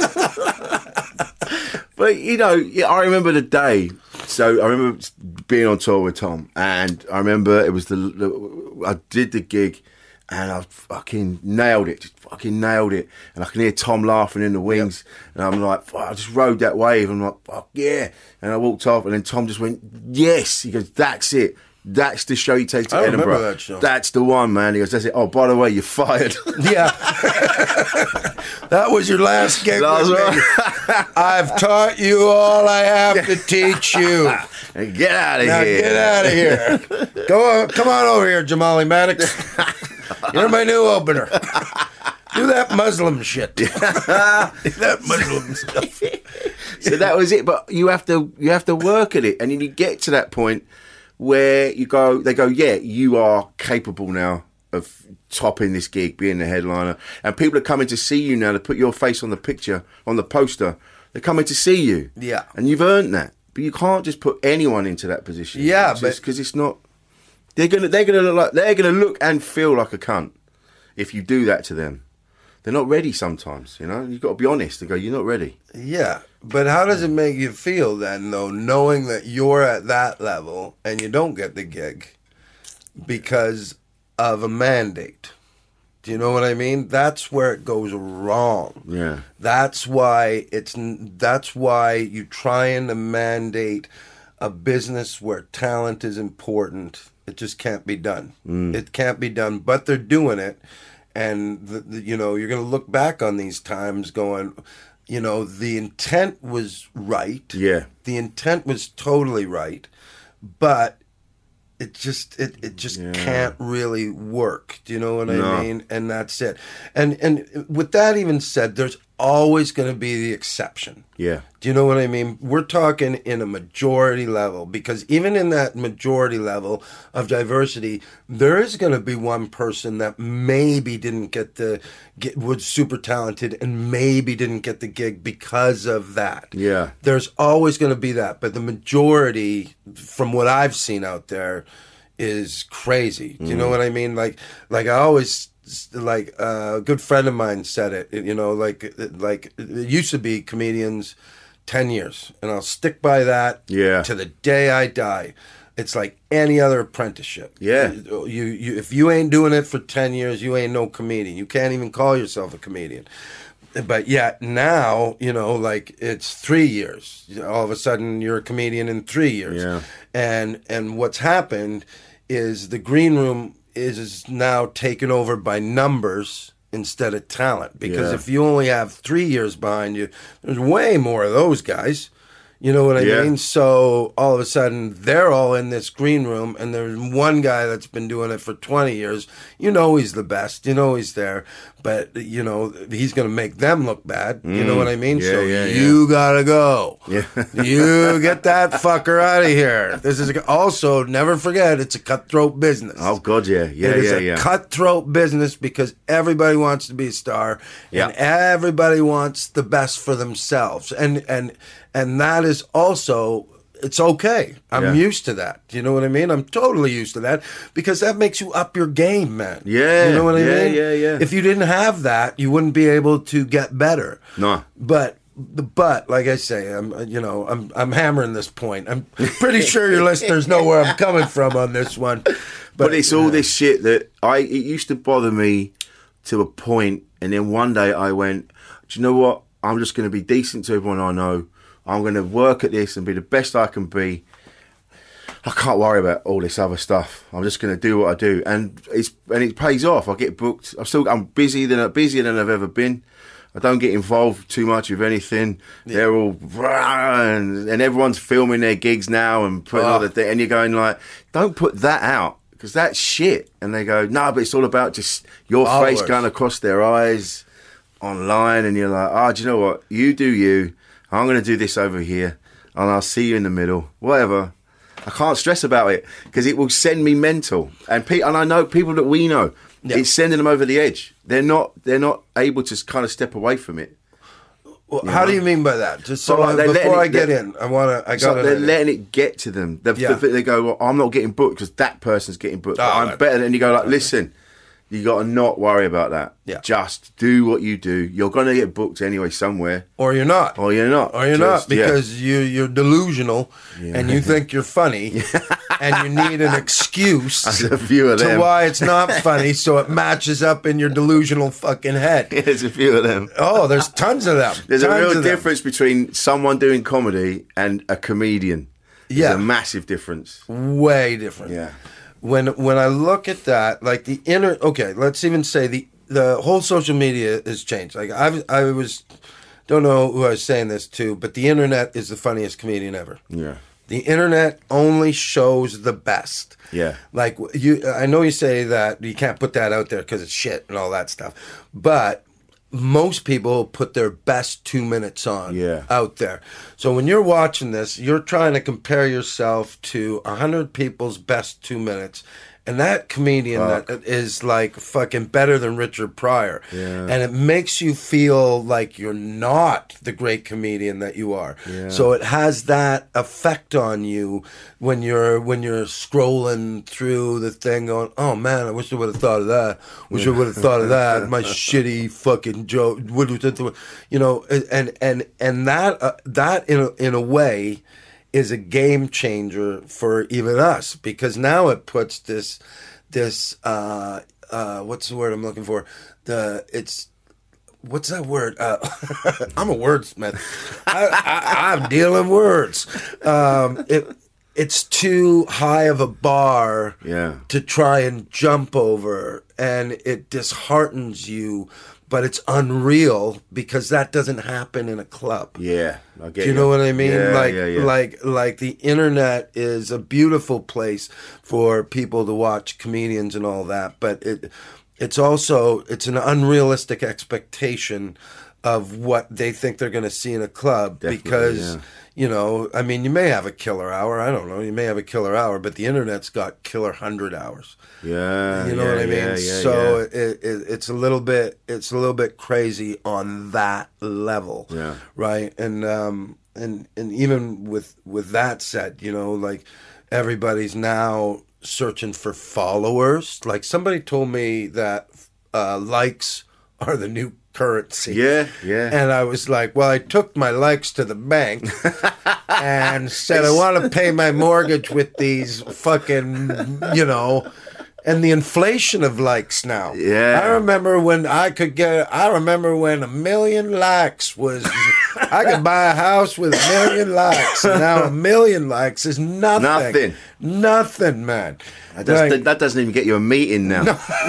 [SPEAKER 4] But, I remember the day. So I remember being on tour with Tom, and I remember it was I did the gig, and I fucking nailed it. And I can hear Tom laughing in the wings, and I'm like, I just rode that wave. I'm like, fuck yeah. And I walked off, and then Tom just went, yes. He goes, that's it. That's the show you take to Edinburgh.
[SPEAKER 6] Remember that show.
[SPEAKER 4] That's the one, man. He goes, that's it. Oh, by the way, you're fired.
[SPEAKER 6] Yeah. That was your last gig with me. I've taught you all I have to teach you.
[SPEAKER 4] And get out of here.
[SPEAKER 6] Now get out of here. Come on over here, Jamali Maddox. You're my new opener. Do that Muslim shit. That Muslim stuff.
[SPEAKER 4] So that was it. But you have to work at it, and then you get to that point where they go, yeah, you are capable now of topping this gig, being the headliner, and people are coming to see you now to put your face on the picture, on the poster. They're coming to see you, and you've earned that. But you can't just put anyone into that position, because it's not. They're gonna look and feel like a cunt if you do that to them. They're not ready sometimes, You've got to be honest and go, you're not ready.
[SPEAKER 6] Yeah, but how does it make you feel then, though, knowing that you're at that level and you don't get the gig because of a mandate? Do you know what I mean? That's where it goes wrong.
[SPEAKER 4] Yeah.
[SPEAKER 6] That's why you trying to mandate a business where talent is important. It just can't be done. It can't be done, but they're doing it. And, you're going to look back on these times going, the intent was right.
[SPEAKER 4] Yeah.
[SPEAKER 6] The intent was totally right. But it just can't really work. Do you know what I mean? And that's it. And with that even said, there's always going to be the exception.
[SPEAKER 4] Yeah.
[SPEAKER 6] Do you know what I mean? We're talking in a majority level, because even in that majority level of diversity, there is going to be one person that maybe didn't was super talented and maybe didn't get the gig because of that.
[SPEAKER 4] Yeah.
[SPEAKER 6] There's always going to be that. But the majority, from what I've seen out there, is crazy. Do you know what I mean? Like I always... Like a good friend of mine said it, you know, like it used to be comedians 10 years, and I'll stick by that to the day I die. It's like any other apprenticeship.
[SPEAKER 4] Yeah.
[SPEAKER 6] You if you ain't doing it for 10 years, you ain't no comedian. You can't even call yourself a comedian. But yet now, you know, like it's 3 years. All of a sudden you're a comedian in 3 years.
[SPEAKER 4] Yeah.
[SPEAKER 6] And what's happened is the green room is now taken over by numbers instead of talent. Because if you only have 3 years behind you, there's way more of those guys. You know what I mean? So all of a sudden, they're all in this green room, and there's one guy that's been doing it for 20 years. You know he's the best. You know he's there. But, you know, he's going to make them look bad. You know what I mean? You got to go. Yeah. You get that fucker out of here. This is also, never forget, it's a cutthroat business.
[SPEAKER 4] Oh, God, yeah. Yeah,
[SPEAKER 6] it is a cutthroat business because everybody wants to be a star. And everybody wants the best for themselves. And that is also, it's okay. I'm used to that. You know what I mean? I'm totally used to that because that makes you up your game, man.
[SPEAKER 4] Yeah.
[SPEAKER 6] You know what I mean?
[SPEAKER 4] Yeah.
[SPEAKER 6] If you didn't have that, you wouldn't be able to get better.
[SPEAKER 4] No.
[SPEAKER 6] But like I say, I'm hammering this point. I'm pretty sure your listeners know where I'm coming from on this one.
[SPEAKER 4] But it's all this shit that it used to bother me to a point, and then one day I went, do you know what? I'm just going to be decent to everyone I know. I'm going to work at this and be the best I can be. I can't worry about all this other stuff. I'm just going to do what I do, and it pays off. I get booked. I'm busier than I've ever been. I don't get involved too much with anything. Yeah. They're all and everyone's filming their gigs now and putting all the thing. And you're going like, don't put that out because that's shit. And they go, no, but it's all about just your face going across their eyes online. And you're like, do you know what? You do you. I'm going to do this over here, and I'll see you in the middle. Whatever. I can't stress about it because it will send me mental. And I know people that we know, it's sending them over the edge. They're not able to kind of step away from it.
[SPEAKER 6] Well, how do you mean by that? Just so before I get in, they're
[SPEAKER 4] letting it get to them. They go, well, I'm not getting booked because that person's getting booked. I'm better. And you go like, listen. You got to not worry about that. Yeah. Just do what you do. You're going to get booked anyway somewhere.
[SPEAKER 6] Or you're not. Because you're delusional and you think you're funny and you need an excuse
[SPEAKER 4] to
[SPEAKER 6] why it's not funny so it matches up in your delusional fucking head.
[SPEAKER 4] There's a few of them.
[SPEAKER 6] Oh, there's tons of them.
[SPEAKER 4] There's a real difference between someone doing comedy and a comedian. There's a massive difference.
[SPEAKER 6] Way different.
[SPEAKER 4] Yeah.
[SPEAKER 6] When I look at that, like let's even say the whole social media has changed. Like don't know who I was saying this to, but the internet is the funniest comedian ever.
[SPEAKER 4] Yeah.
[SPEAKER 6] The internet only shows the best.
[SPEAKER 4] Yeah.
[SPEAKER 6] Like I know you say that you can't put that out there because it's shit and all that stuff, but most people put their best 2 minutes on out there. So when you're watching this, you're trying to compare yourself to 100 people's best 2 minutes. And that comedian that is like fucking better than Richard Pryor. Yeah. And it makes you feel like you're not the great comedian that you are. Yeah. So it has that effect on you when you're scrolling through the thing going, oh man, I wish I would have thought of that. Wish I would have thought of that. My shitty fucking joke. You know, and that in a way is a game changer for even us because now it puts this what's the word I'm looking for? What's that word? I'm a wordsmith. I'm dealing words. It's too high of a bar to try and jump over, and it disheartens you. But it's unreal because that doesn't happen in a club.
[SPEAKER 4] Yeah, I get
[SPEAKER 6] Do you know what I mean?
[SPEAKER 4] Yeah,
[SPEAKER 6] like the internet is a beautiful place for people to watch comedians and all that, but it's an unrealistic expectation of what they think they're going to see in a club.
[SPEAKER 4] Definitely,
[SPEAKER 6] because,
[SPEAKER 4] yeah.
[SPEAKER 6] you know, I mean, you may have a killer hour. I don't know. You may have a killer hour, but the internet's got killer 100 hours.
[SPEAKER 4] Yeah.
[SPEAKER 6] You know what I mean?
[SPEAKER 4] Yeah,
[SPEAKER 6] So it's a little bit crazy on that level.
[SPEAKER 4] Yeah.
[SPEAKER 6] Right. And even with that said, you know, like everybody's now searching for followers. Like somebody told me that likes are the new currency.
[SPEAKER 4] Yeah, yeah.
[SPEAKER 6] And I was like, well, I took my likes to the bank and said I want to pay my mortgage with these fucking, you know, and the inflation of likes now.
[SPEAKER 4] Yeah.
[SPEAKER 6] I remember when a million likes was, I could buy a house with 1 million likes. And now 1 million likes is nothing. Nothing, man.
[SPEAKER 4] That doesn't even get you a meeting now.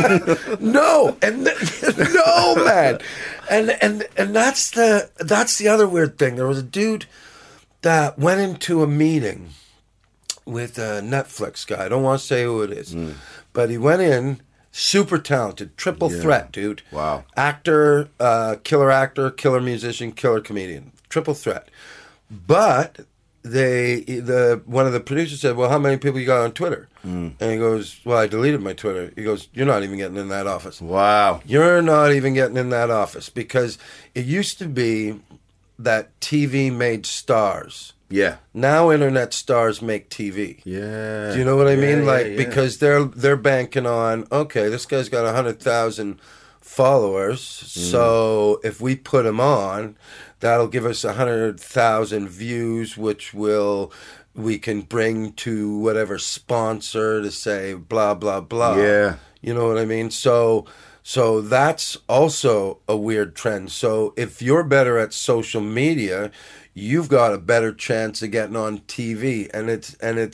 [SPEAKER 6] No, no, man. And that's the other weird thing. There was a dude that went into a meeting with a Netflix guy. I don't want to say who it is. But he went in, super talented, triple threat, dude.
[SPEAKER 4] Wow.
[SPEAKER 6] Actor, killer musician, killer comedian. Triple threat. But one of the producers said, well, how many people you got on Twitter? And he goes, well, I deleted my Twitter. He goes, you're not even getting in that office.
[SPEAKER 4] Wow.
[SPEAKER 6] You're not even getting in that office. Because it used to be that TV made stars.
[SPEAKER 4] Yeah.
[SPEAKER 6] Now internet stars make TV.
[SPEAKER 4] Yeah.
[SPEAKER 6] Do you know what I mean?
[SPEAKER 4] Yeah.
[SPEAKER 6] Because they're banking on, okay, this guy's got 100,000 followers, so if we put him on, that'll give us 100,000 views, which we can bring to whatever sponsor to say blah blah blah.
[SPEAKER 4] Yeah.
[SPEAKER 6] You know what I mean? So that's also a weird trend. So if you're better at social media, you've got a better chance of getting on TV, and it's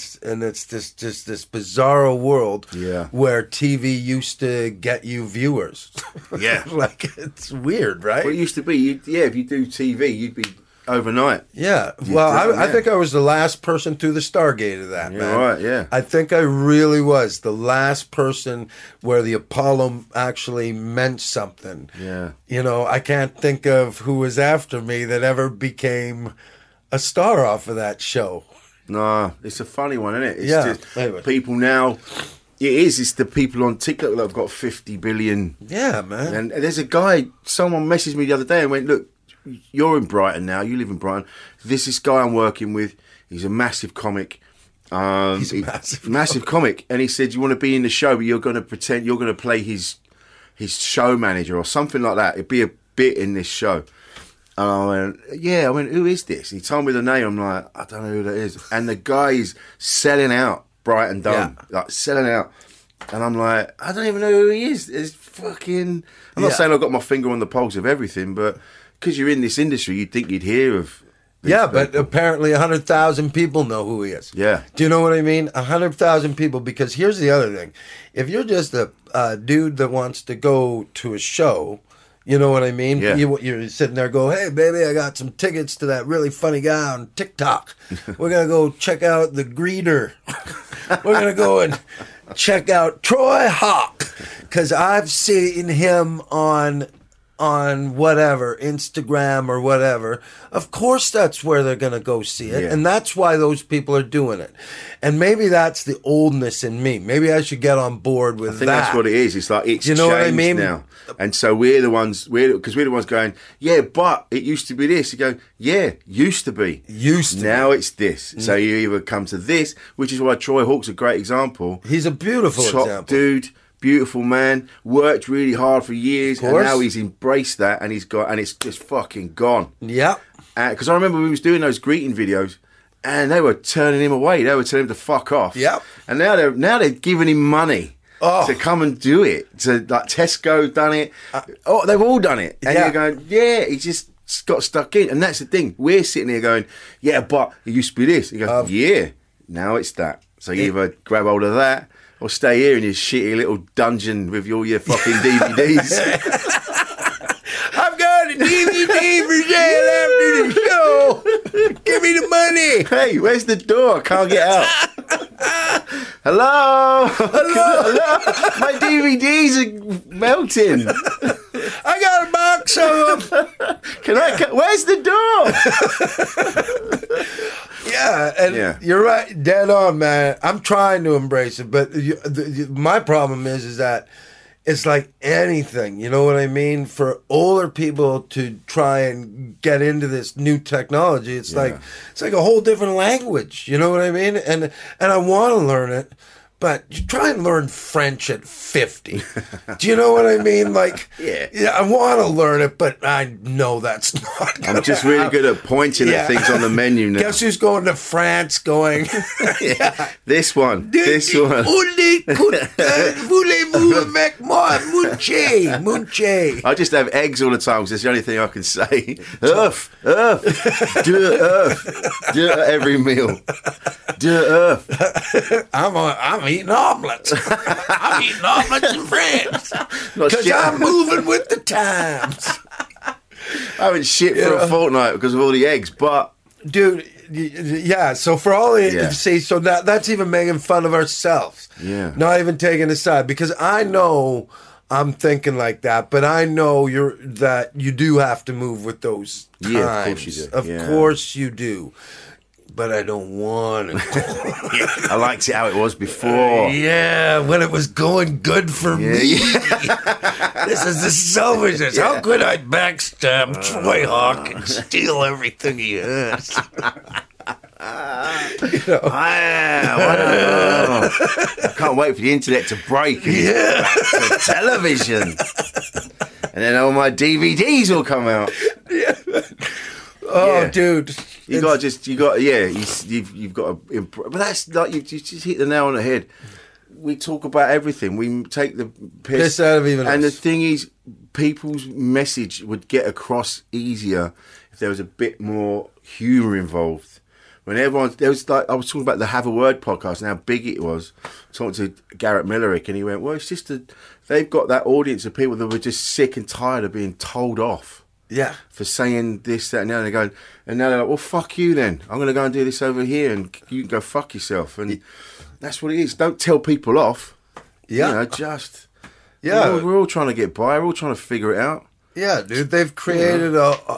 [SPEAKER 6] this bizarro world where TV used to get you viewers.
[SPEAKER 4] Yeah.
[SPEAKER 6] Like it's weird, right?
[SPEAKER 4] Well, it used to be, if you do TV, you'd be overnight.
[SPEAKER 6] Yeah. Well, I think I was the last person through the Stargate of that, man.
[SPEAKER 4] Right, yeah.
[SPEAKER 6] I think I really was the last person where the Apollo actually meant something.
[SPEAKER 4] Yeah.
[SPEAKER 6] You know, I can't think of who was after me that ever became a star off of that show.
[SPEAKER 4] No, it's a funny one, isn't it? It's just
[SPEAKER 6] Anyway.
[SPEAKER 4] people now. It's the people on TikTok that have got 50 billion.
[SPEAKER 6] Yeah, man.
[SPEAKER 4] And there's a guy, someone messaged me the other day and went, look, you're in Brighton now, you live in Brighton. This guy I'm working with, he's a massive comic.
[SPEAKER 6] He's a massive
[SPEAKER 4] comic. And he said, you want to be in the show, but you're going to pretend you're going to play his show manager or something like that. It'd be a bit in this show. And I went, who is this? He told me the name. I'm like, I don't know who that is. And the guy is selling out Brighton Dome, like selling out. And I'm like, I don't even know who he is. It's fucking. I'm not saying I've got my finger on the pulse of everything, but because you're in this industry, you'd think you'd hear of.
[SPEAKER 6] But apparently 100,000 people know who he is.
[SPEAKER 4] Yeah.
[SPEAKER 6] Do you know what I mean? 100,000 people. Because here's the other thing. If you're just a dude that wants to go to a show, you know what I mean?
[SPEAKER 4] Yeah.
[SPEAKER 6] You're sitting there go, hey, baby, I got some tickets to that really funny guy on TikTok. We're going to go check out The Greeter. We're going to go and check out Troy Hawk. Because I've seen him on whatever, Instagram or whatever. Of course that's where they're going to go see it.
[SPEAKER 4] Yeah.
[SPEAKER 6] And that's why those people are doing it. And maybe that's the oldness in me. Maybe I should get on board with that.
[SPEAKER 4] I think that's what it is. It's like, it's
[SPEAKER 6] you know
[SPEAKER 4] changed
[SPEAKER 6] what I mean?
[SPEAKER 4] now. And so we're the ones going, yeah, but it used to be this. You go, yeah, used to be. Now it's this. So you either come to this, which is why Troy Hawk's a great example.
[SPEAKER 6] He's a beautiful
[SPEAKER 4] Top
[SPEAKER 6] example.
[SPEAKER 4] dude. Beautiful man, worked really hard for years, and now he's embraced that, and it's just fucking gone.
[SPEAKER 6] Yeah.
[SPEAKER 4] Because I remember we was doing those greeting videos, and they were turning him away. They were telling him to fuck off.
[SPEAKER 6] Yep.
[SPEAKER 4] And now they're giving him money to come and do it. So like Tesco done it. They've all done it. And you're going, yeah, he just got stuck in. And that's the thing. We're sitting here going, yeah, but it used to be this. You go, yeah, now it's that. So you either grab hold of that, or stay here in your shitty little dungeon with all your fucking DVDs.
[SPEAKER 6] I've got a DVD for sale after the show. Give me the money.
[SPEAKER 4] Hey, where's the door? I can't get out. Hello? My DVDs are melting.
[SPEAKER 6] I got a box lots of them.
[SPEAKER 4] Where's the door?
[SPEAKER 6] Yeah, and you're right, dead on, man. I'm trying to embrace it, but my problem is that it's like anything, you know what I mean? For older people to try and get into this new technology, it's like a whole different language, you know what I mean? And I want to learn it. But you try and learn French at 50. Do you know what I mean? Like, yeah, I want to learn it, but I know that's not
[SPEAKER 4] I'm just really good at pointing at things on the menu now.
[SPEAKER 6] Guess who's going to France going?
[SPEAKER 4] This one.
[SPEAKER 6] Voulez-vous avec moi? Munche.
[SPEAKER 4] I just have eggs all the time because it's the only thing I can say. Earth. Every meal. Earth.
[SPEAKER 6] I'm eating omelets. I'm eating omelets in France because I'm moving with the times.
[SPEAKER 4] I haven't shit for a fortnight because of all the eggs, but
[SPEAKER 6] dude, yeah. So for all the see, so that's even making fun of ourselves.
[SPEAKER 4] Yeah,
[SPEAKER 6] not even taking a side because I know I'm thinking like that, but I know that you do have to move with those times.
[SPEAKER 4] Yeah, of course you do.
[SPEAKER 6] Of course you do. But I don't want it.
[SPEAKER 4] I liked it how it was before.
[SPEAKER 6] When it was going good for me. This is the selfishness. How could I backstab Troy Hawk and steal everything he has?
[SPEAKER 4] I can't wait for the internet to break. To television. And then all my DVDs will come out.
[SPEAKER 6] Dude.
[SPEAKER 4] You've got to improve. But that's like you just hit the nail on the head. We talk about everything. We take the piss
[SPEAKER 6] out of even us.
[SPEAKER 4] And the thing is, people's message would get across easier if there was a bit more humour involved. When I was talking about the Have a Word podcast and how big it was. Talking to Garrett Millerick, and he went, "Well, it's just they've got that audience of people that were just sick and tired of being told off."
[SPEAKER 6] Yeah.
[SPEAKER 4] For saying this, that, and now they're going, and now they're like, well, fuck you then. I'm going to go and do this over here, and you can go fuck yourself. And that's what it is. Don't tell people off.
[SPEAKER 6] Yeah.
[SPEAKER 4] We're all trying to get by. We're all trying to figure it out.
[SPEAKER 6] Yeah, dude. They've created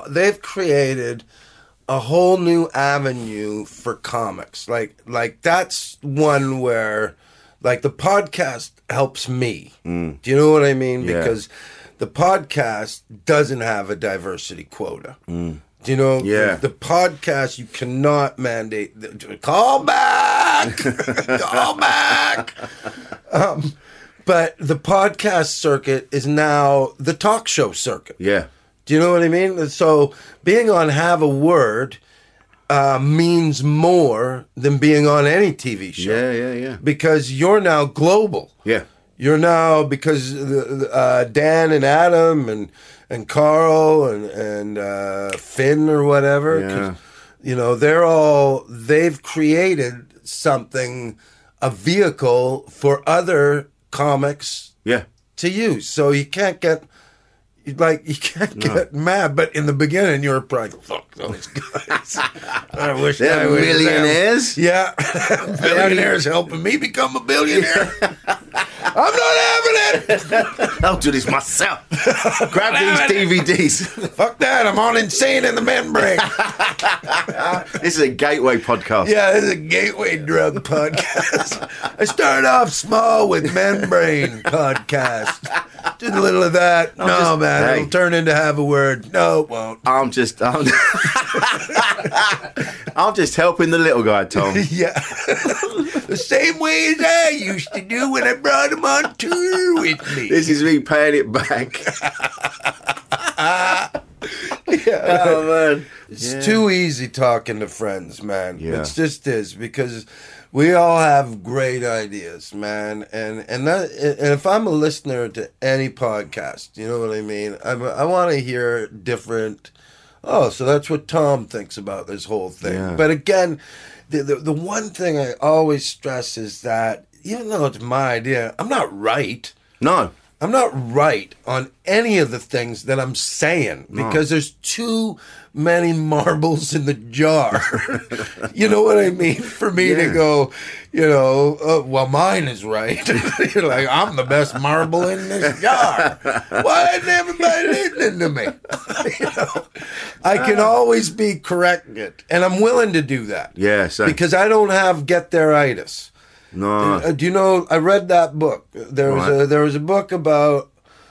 [SPEAKER 6] a whole new avenue for comics. Like that's one where, like, the podcast helps me. Do you know what I mean?
[SPEAKER 4] Yeah.
[SPEAKER 6] Because the podcast doesn't have a diversity quota. Do you know?
[SPEAKER 4] Yeah.
[SPEAKER 6] The podcast, you cannot mandate. Call back! Call back! But the podcast circuit is now the talk show circuit.
[SPEAKER 4] Yeah.
[SPEAKER 6] Do you know what I mean? So being on Have a Word means more than being on any TV show.
[SPEAKER 4] Yeah.
[SPEAKER 6] Because you're now global.
[SPEAKER 4] Yeah.
[SPEAKER 6] You're now, because Dan and Adam and Carl and Finn or whatever, you know, they've created something, a vehicle for other comics to use. So you can't get mad, but in the beginning you were probably fuck those guys. I wish
[SPEAKER 4] they're millionaires.
[SPEAKER 6] Yeah, billionaires helping me become a billionaire. I'm not having it.
[SPEAKER 4] I'll do this myself. Grab these DVDs.
[SPEAKER 6] Fuck that! I'm on Insane in the Membrane.
[SPEAKER 4] This is a gateway podcast.
[SPEAKER 6] Yeah, this is a gateway drug podcast. I started off small with Membrane podcast. Did a little of that. No, man, it'll turn into Have a Word. No, it won't.
[SPEAKER 4] I'm just helping the little guy, Tom.
[SPEAKER 6] Yeah. The same way as I used to do when I brought him on tour with me.
[SPEAKER 4] This is me paying it back. Oh, man.
[SPEAKER 6] It's too easy talking to friends, man.
[SPEAKER 4] Yeah.
[SPEAKER 6] It just is, because we all have great ideas, man. And if I'm a listener to any podcast, you know what I mean? I want to hear different. Oh, so that's what Tom thinks about this whole thing.
[SPEAKER 4] Yeah.
[SPEAKER 6] But again, the one thing I always stress is that even though it's my idea, I'm not right.
[SPEAKER 4] No.
[SPEAKER 6] right on any of the things that I'm saying because there's too many marbles in the jar. You know what I mean? For me to go, well, mine is right. You're like, I'm the best marble in this jar. Why isn't everybody listening to me? I can always be corrected, and I'm willing to do that.
[SPEAKER 4] Yeah, same.
[SPEAKER 6] Because I don't have get-there-itis.
[SPEAKER 4] No.
[SPEAKER 6] Do you know? I read that book. There was a book about.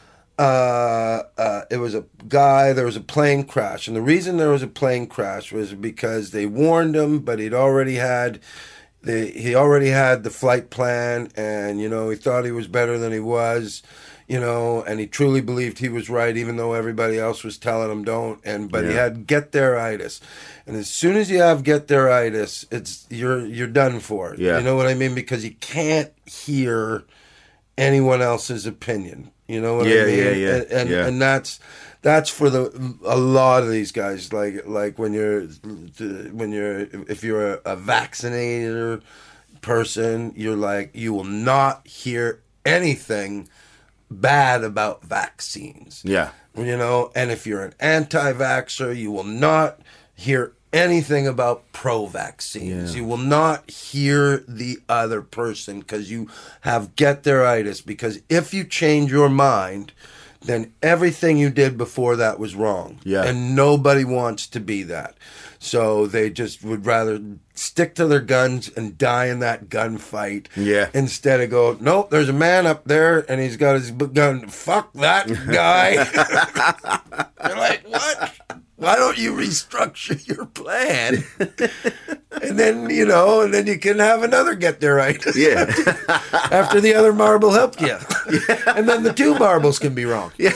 [SPEAKER 6] It was a guy. There was a plane crash, and the reason there was a plane crash was because they warned him, but he already had the flight plan, and he thought he was better than he was. And he truly believed he was right, even though everybody else was telling him don't. But he had get-there-itis, and as soon as you have get-there-itis, you're done for.
[SPEAKER 4] Yeah.
[SPEAKER 6] You know what I mean? Because you can't hear anyone else's opinion. You know what I mean?
[SPEAKER 4] Yeah.
[SPEAKER 6] And that's for a lot of these guys. Like if you're a vaccinator person, you're like, you will not hear anything bad about vaccines.
[SPEAKER 4] Yeah.
[SPEAKER 6] And if you're an anti-vaxxer, you will not hear anything about pro-vaccines. You will not hear the other person because you have get-there-itis. Because if you change your mind, then everything you did before that was wrong.
[SPEAKER 4] Yeah.
[SPEAKER 6] And nobody wants to be that. So they just would rather stick to their guns and die in that gunfight.
[SPEAKER 4] Yeah.
[SPEAKER 6] Instead of go, nope, there's a man up there and he's got his gun. Fuck that guy. You're like, what? Why don't you restructure your plan? And then, and then you can have another get-there-itis.
[SPEAKER 4] Yeah.
[SPEAKER 6] After the other marble helped you. Yeah. And then the two marbles can be wrong. Yeah.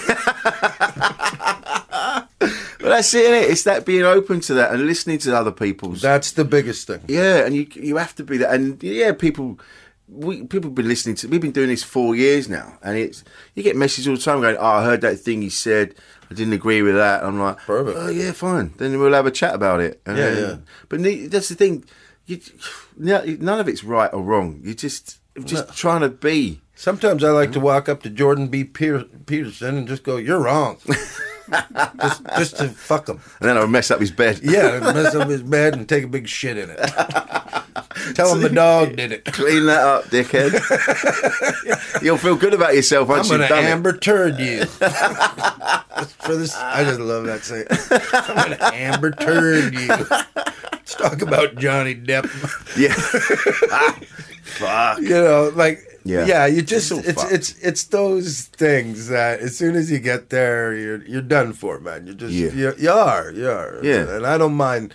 [SPEAKER 4] But that's it, innit? It's that being open to that and listening to other people's.
[SPEAKER 6] That's the biggest thing.
[SPEAKER 4] Yeah, and you have to be that. And people have been listening to. We've been doing this 4 years now, and you get messages all the time going, "Oh, I heard that thing he said. I didn't agree with that." And I'm like,
[SPEAKER 6] perfect.
[SPEAKER 4] Oh yeah, fine. Then we'll have a chat about it. And
[SPEAKER 6] yeah.
[SPEAKER 4] But that's the thing. None of it's right or wrong. You're just trying to be.
[SPEAKER 6] Sometimes I like to walk up to Jordan B. Peterson and just go, "You're wrong." just to fuck him.
[SPEAKER 4] And then I'll mess up his bed.
[SPEAKER 6] Yeah, mess up his bed and take a big shit in it. Tell him the dog did it.
[SPEAKER 4] Clean that up, dickhead. You'll feel good about yourself once you've done it.
[SPEAKER 6] I'm going to Amber Turd you. For this, I just love that saying. I'm going to Amber Turd you. Let's talk about Johnny Depp.
[SPEAKER 4] Yeah. Fuck.
[SPEAKER 6] Yeah, you just it's those things that as soon as you get there, you're done for, man. You are.
[SPEAKER 4] Yeah.
[SPEAKER 6] And I don't mind,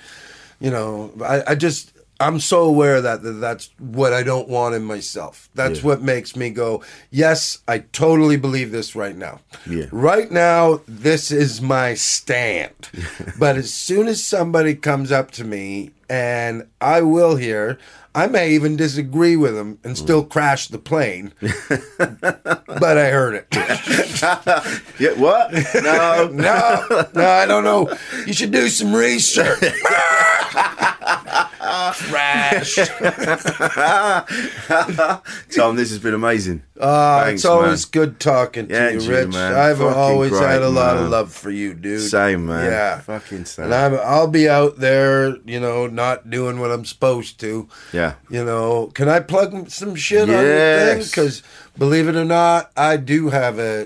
[SPEAKER 6] I'm so aware that that's what I don't want in myself. That's what makes me go, yes, I totally believe this right now.
[SPEAKER 4] Yeah.
[SPEAKER 6] Right now, this is my stand. But as soon as somebody comes up to me, and I will hear, I may even disagree with them and still crash the plane, but I heard it.
[SPEAKER 4] Yeah, what?
[SPEAKER 6] No, I don't know. You should do some research. Crash.
[SPEAKER 4] Tom, this has been amazing.
[SPEAKER 6] Thanks, it's always good talking to you, Rich.
[SPEAKER 4] Man.
[SPEAKER 6] I've
[SPEAKER 4] fucking
[SPEAKER 6] always
[SPEAKER 4] great,
[SPEAKER 6] had a lot
[SPEAKER 4] man.
[SPEAKER 6] of love for you, dude.
[SPEAKER 4] Same, man.
[SPEAKER 6] Yeah.
[SPEAKER 4] Fucking same.
[SPEAKER 6] And I'll be out there, not doing what I'm supposed to.
[SPEAKER 4] Yeah.
[SPEAKER 6] Can I plug some shit on your thing? Because believe it or not, I do have a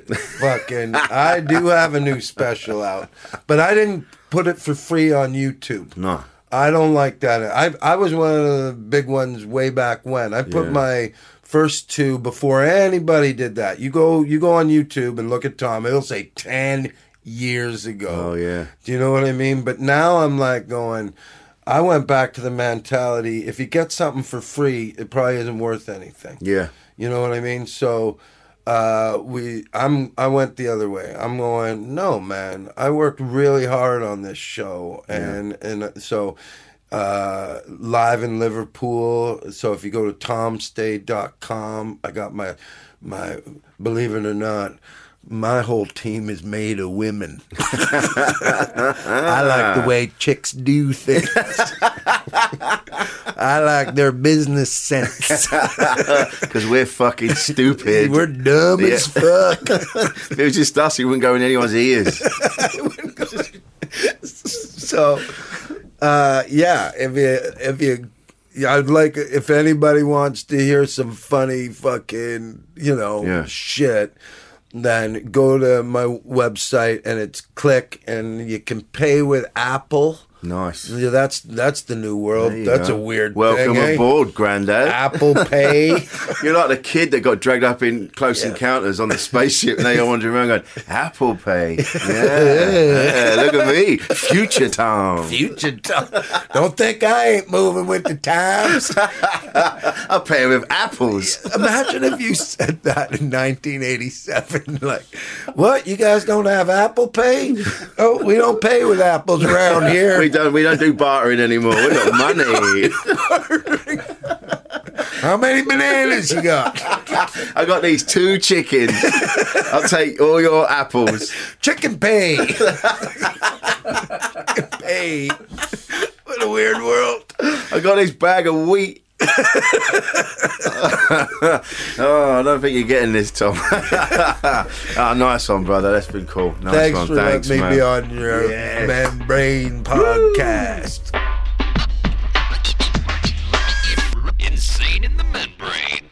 [SPEAKER 6] new special out. But I didn't put it for free on YouTube.
[SPEAKER 4] No.
[SPEAKER 6] I don't like that. I was one of the big ones way back when. I put my first two before anybody did that. You go on YouTube and look at Tom. It'll say 10 years ago.
[SPEAKER 4] Oh, yeah.
[SPEAKER 6] Do you know what I mean? But now I'm like going, I went back to the mentality, if you get something for free, it probably isn't worth anything.
[SPEAKER 4] Yeah.
[SPEAKER 6] You know what I mean? So I went the other way. I'm going, no, man. I worked really hard on this show, and so live in Liverpool. So if you go to tomstay.com, I got my believe it or not, my whole team is made of women. I like the way chicks do things. I like their business sense.
[SPEAKER 4] Because we're fucking stupid.
[SPEAKER 6] We're dumb as fuck.
[SPEAKER 4] If it was just us, it wouldn't go in anyone's ears.
[SPEAKER 6] So, if you, I'd like, if anybody wants to hear some funny fucking, shit, then go to my website and it's Click, and you can pay with Apple.
[SPEAKER 4] Nice.
[SPEAKER 6] Yeah, that's the new world. That's a weird
[SPEAKER 4] Welcome
[SPEAKER 6] thing,
[SPEAKER 4] aboard, Grandad.
[SPEAKER 6] Apple Pay.
[SPEAKER 4] You're like the kid that got dragged up in Close Encounters on the spaceship, and now you're wandering around going, Apple Pay. Yeah, look at me. Future Tom.
[SPEAKER 6] Future Tom. Don't think I ain't moving with the times.
[SPEAKER 4] I'll pay with apples.
[SPEAKER 6] Imagine if you said that in 1987. Like, what? You guys don't have Apple Pay? Oh, we don't pay with apples around here.
[SPEAKER 4] We don't do bartering anymore. We got money.
[SPEAKER 6] How many bananas you got?
[SPEAKER 4] I got these 2 chickens. I'll take all your apples.
[SPEAKER 6] Chicken pay. Chicken pay. What a weird world.
[SPEAKER 4] I got this bag of wheat. Oh, I don't think you're getting this, Tom. Nice one, brother. That's been cool. Nice
[SPEAKER 6] Thanks
[SPEAKER 4] one.
[SPEAKER 6] for letting me be on your Membrane podcast.
[SPEAKER 5] Insane in the Membrane.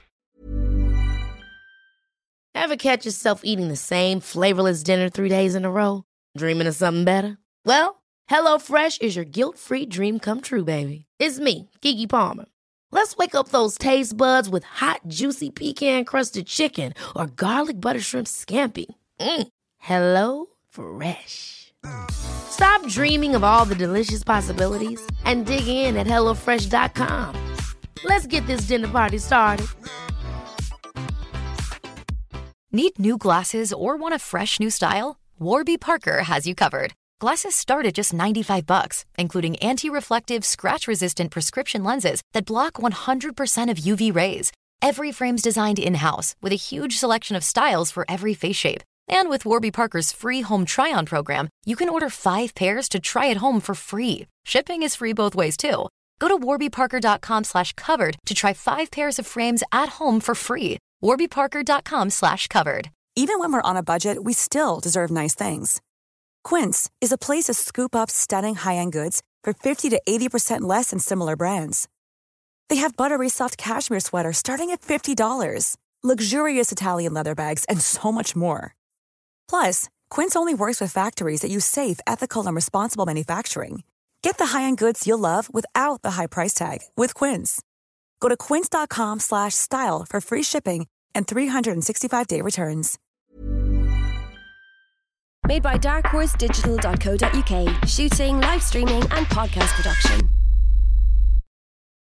[SPEAKER 7] Ever catch yourself eating the same flavorless dinner 3 days in a row? Dreaming of something better? Well, HelloFresh is your guilt-free dream come true, baby. It's me, Keke Palmer. Let's wake up those taste buds with hot, juicy pecan-crusted chicken or garlic butter shrimp scampi. Hello Fresh. Stop dreaming of all the delicious possibilities and dig in at HelloFresh.com. Let's get this dinner party started.
[SPEAKER 8] Need new glasses or want a fresh new style? Warby Parker has you covered. Glasses start at just $95, including anti-reflective, scratch-resistant prescription lenses that block 100% of UV rays. Every frame's designed in-house with a huge selection of styles for every face shape. And with Warby Parker's free home try-on program, you can order 5 pairs to try at home for free. Shipping is free both ways, too. Go to warbyparker.com/covered to try 5 pairs of frames at home for free. warbyparker.com/covered.
[SPEAKER 9] Even when we're on a budget, we still deserve nice things. Quince is a place to scoop up stunning high-end goods for 50 to 80% less than similar brands. They have buttery soft cashmere sweaters starting at $50, luxurious Italian leather bags, and so much more. Plus, Quince only works with factories that use safe, ethical, and responsible manufacturing. Get the high-end goods you'll love without the high price tag with Quince. Go to quince.com/style for free shipping and 365-day returns.
[SPEAKER 10] Made by darkhorse Digital.co.uk. Shooting, live streaming, and podcast production.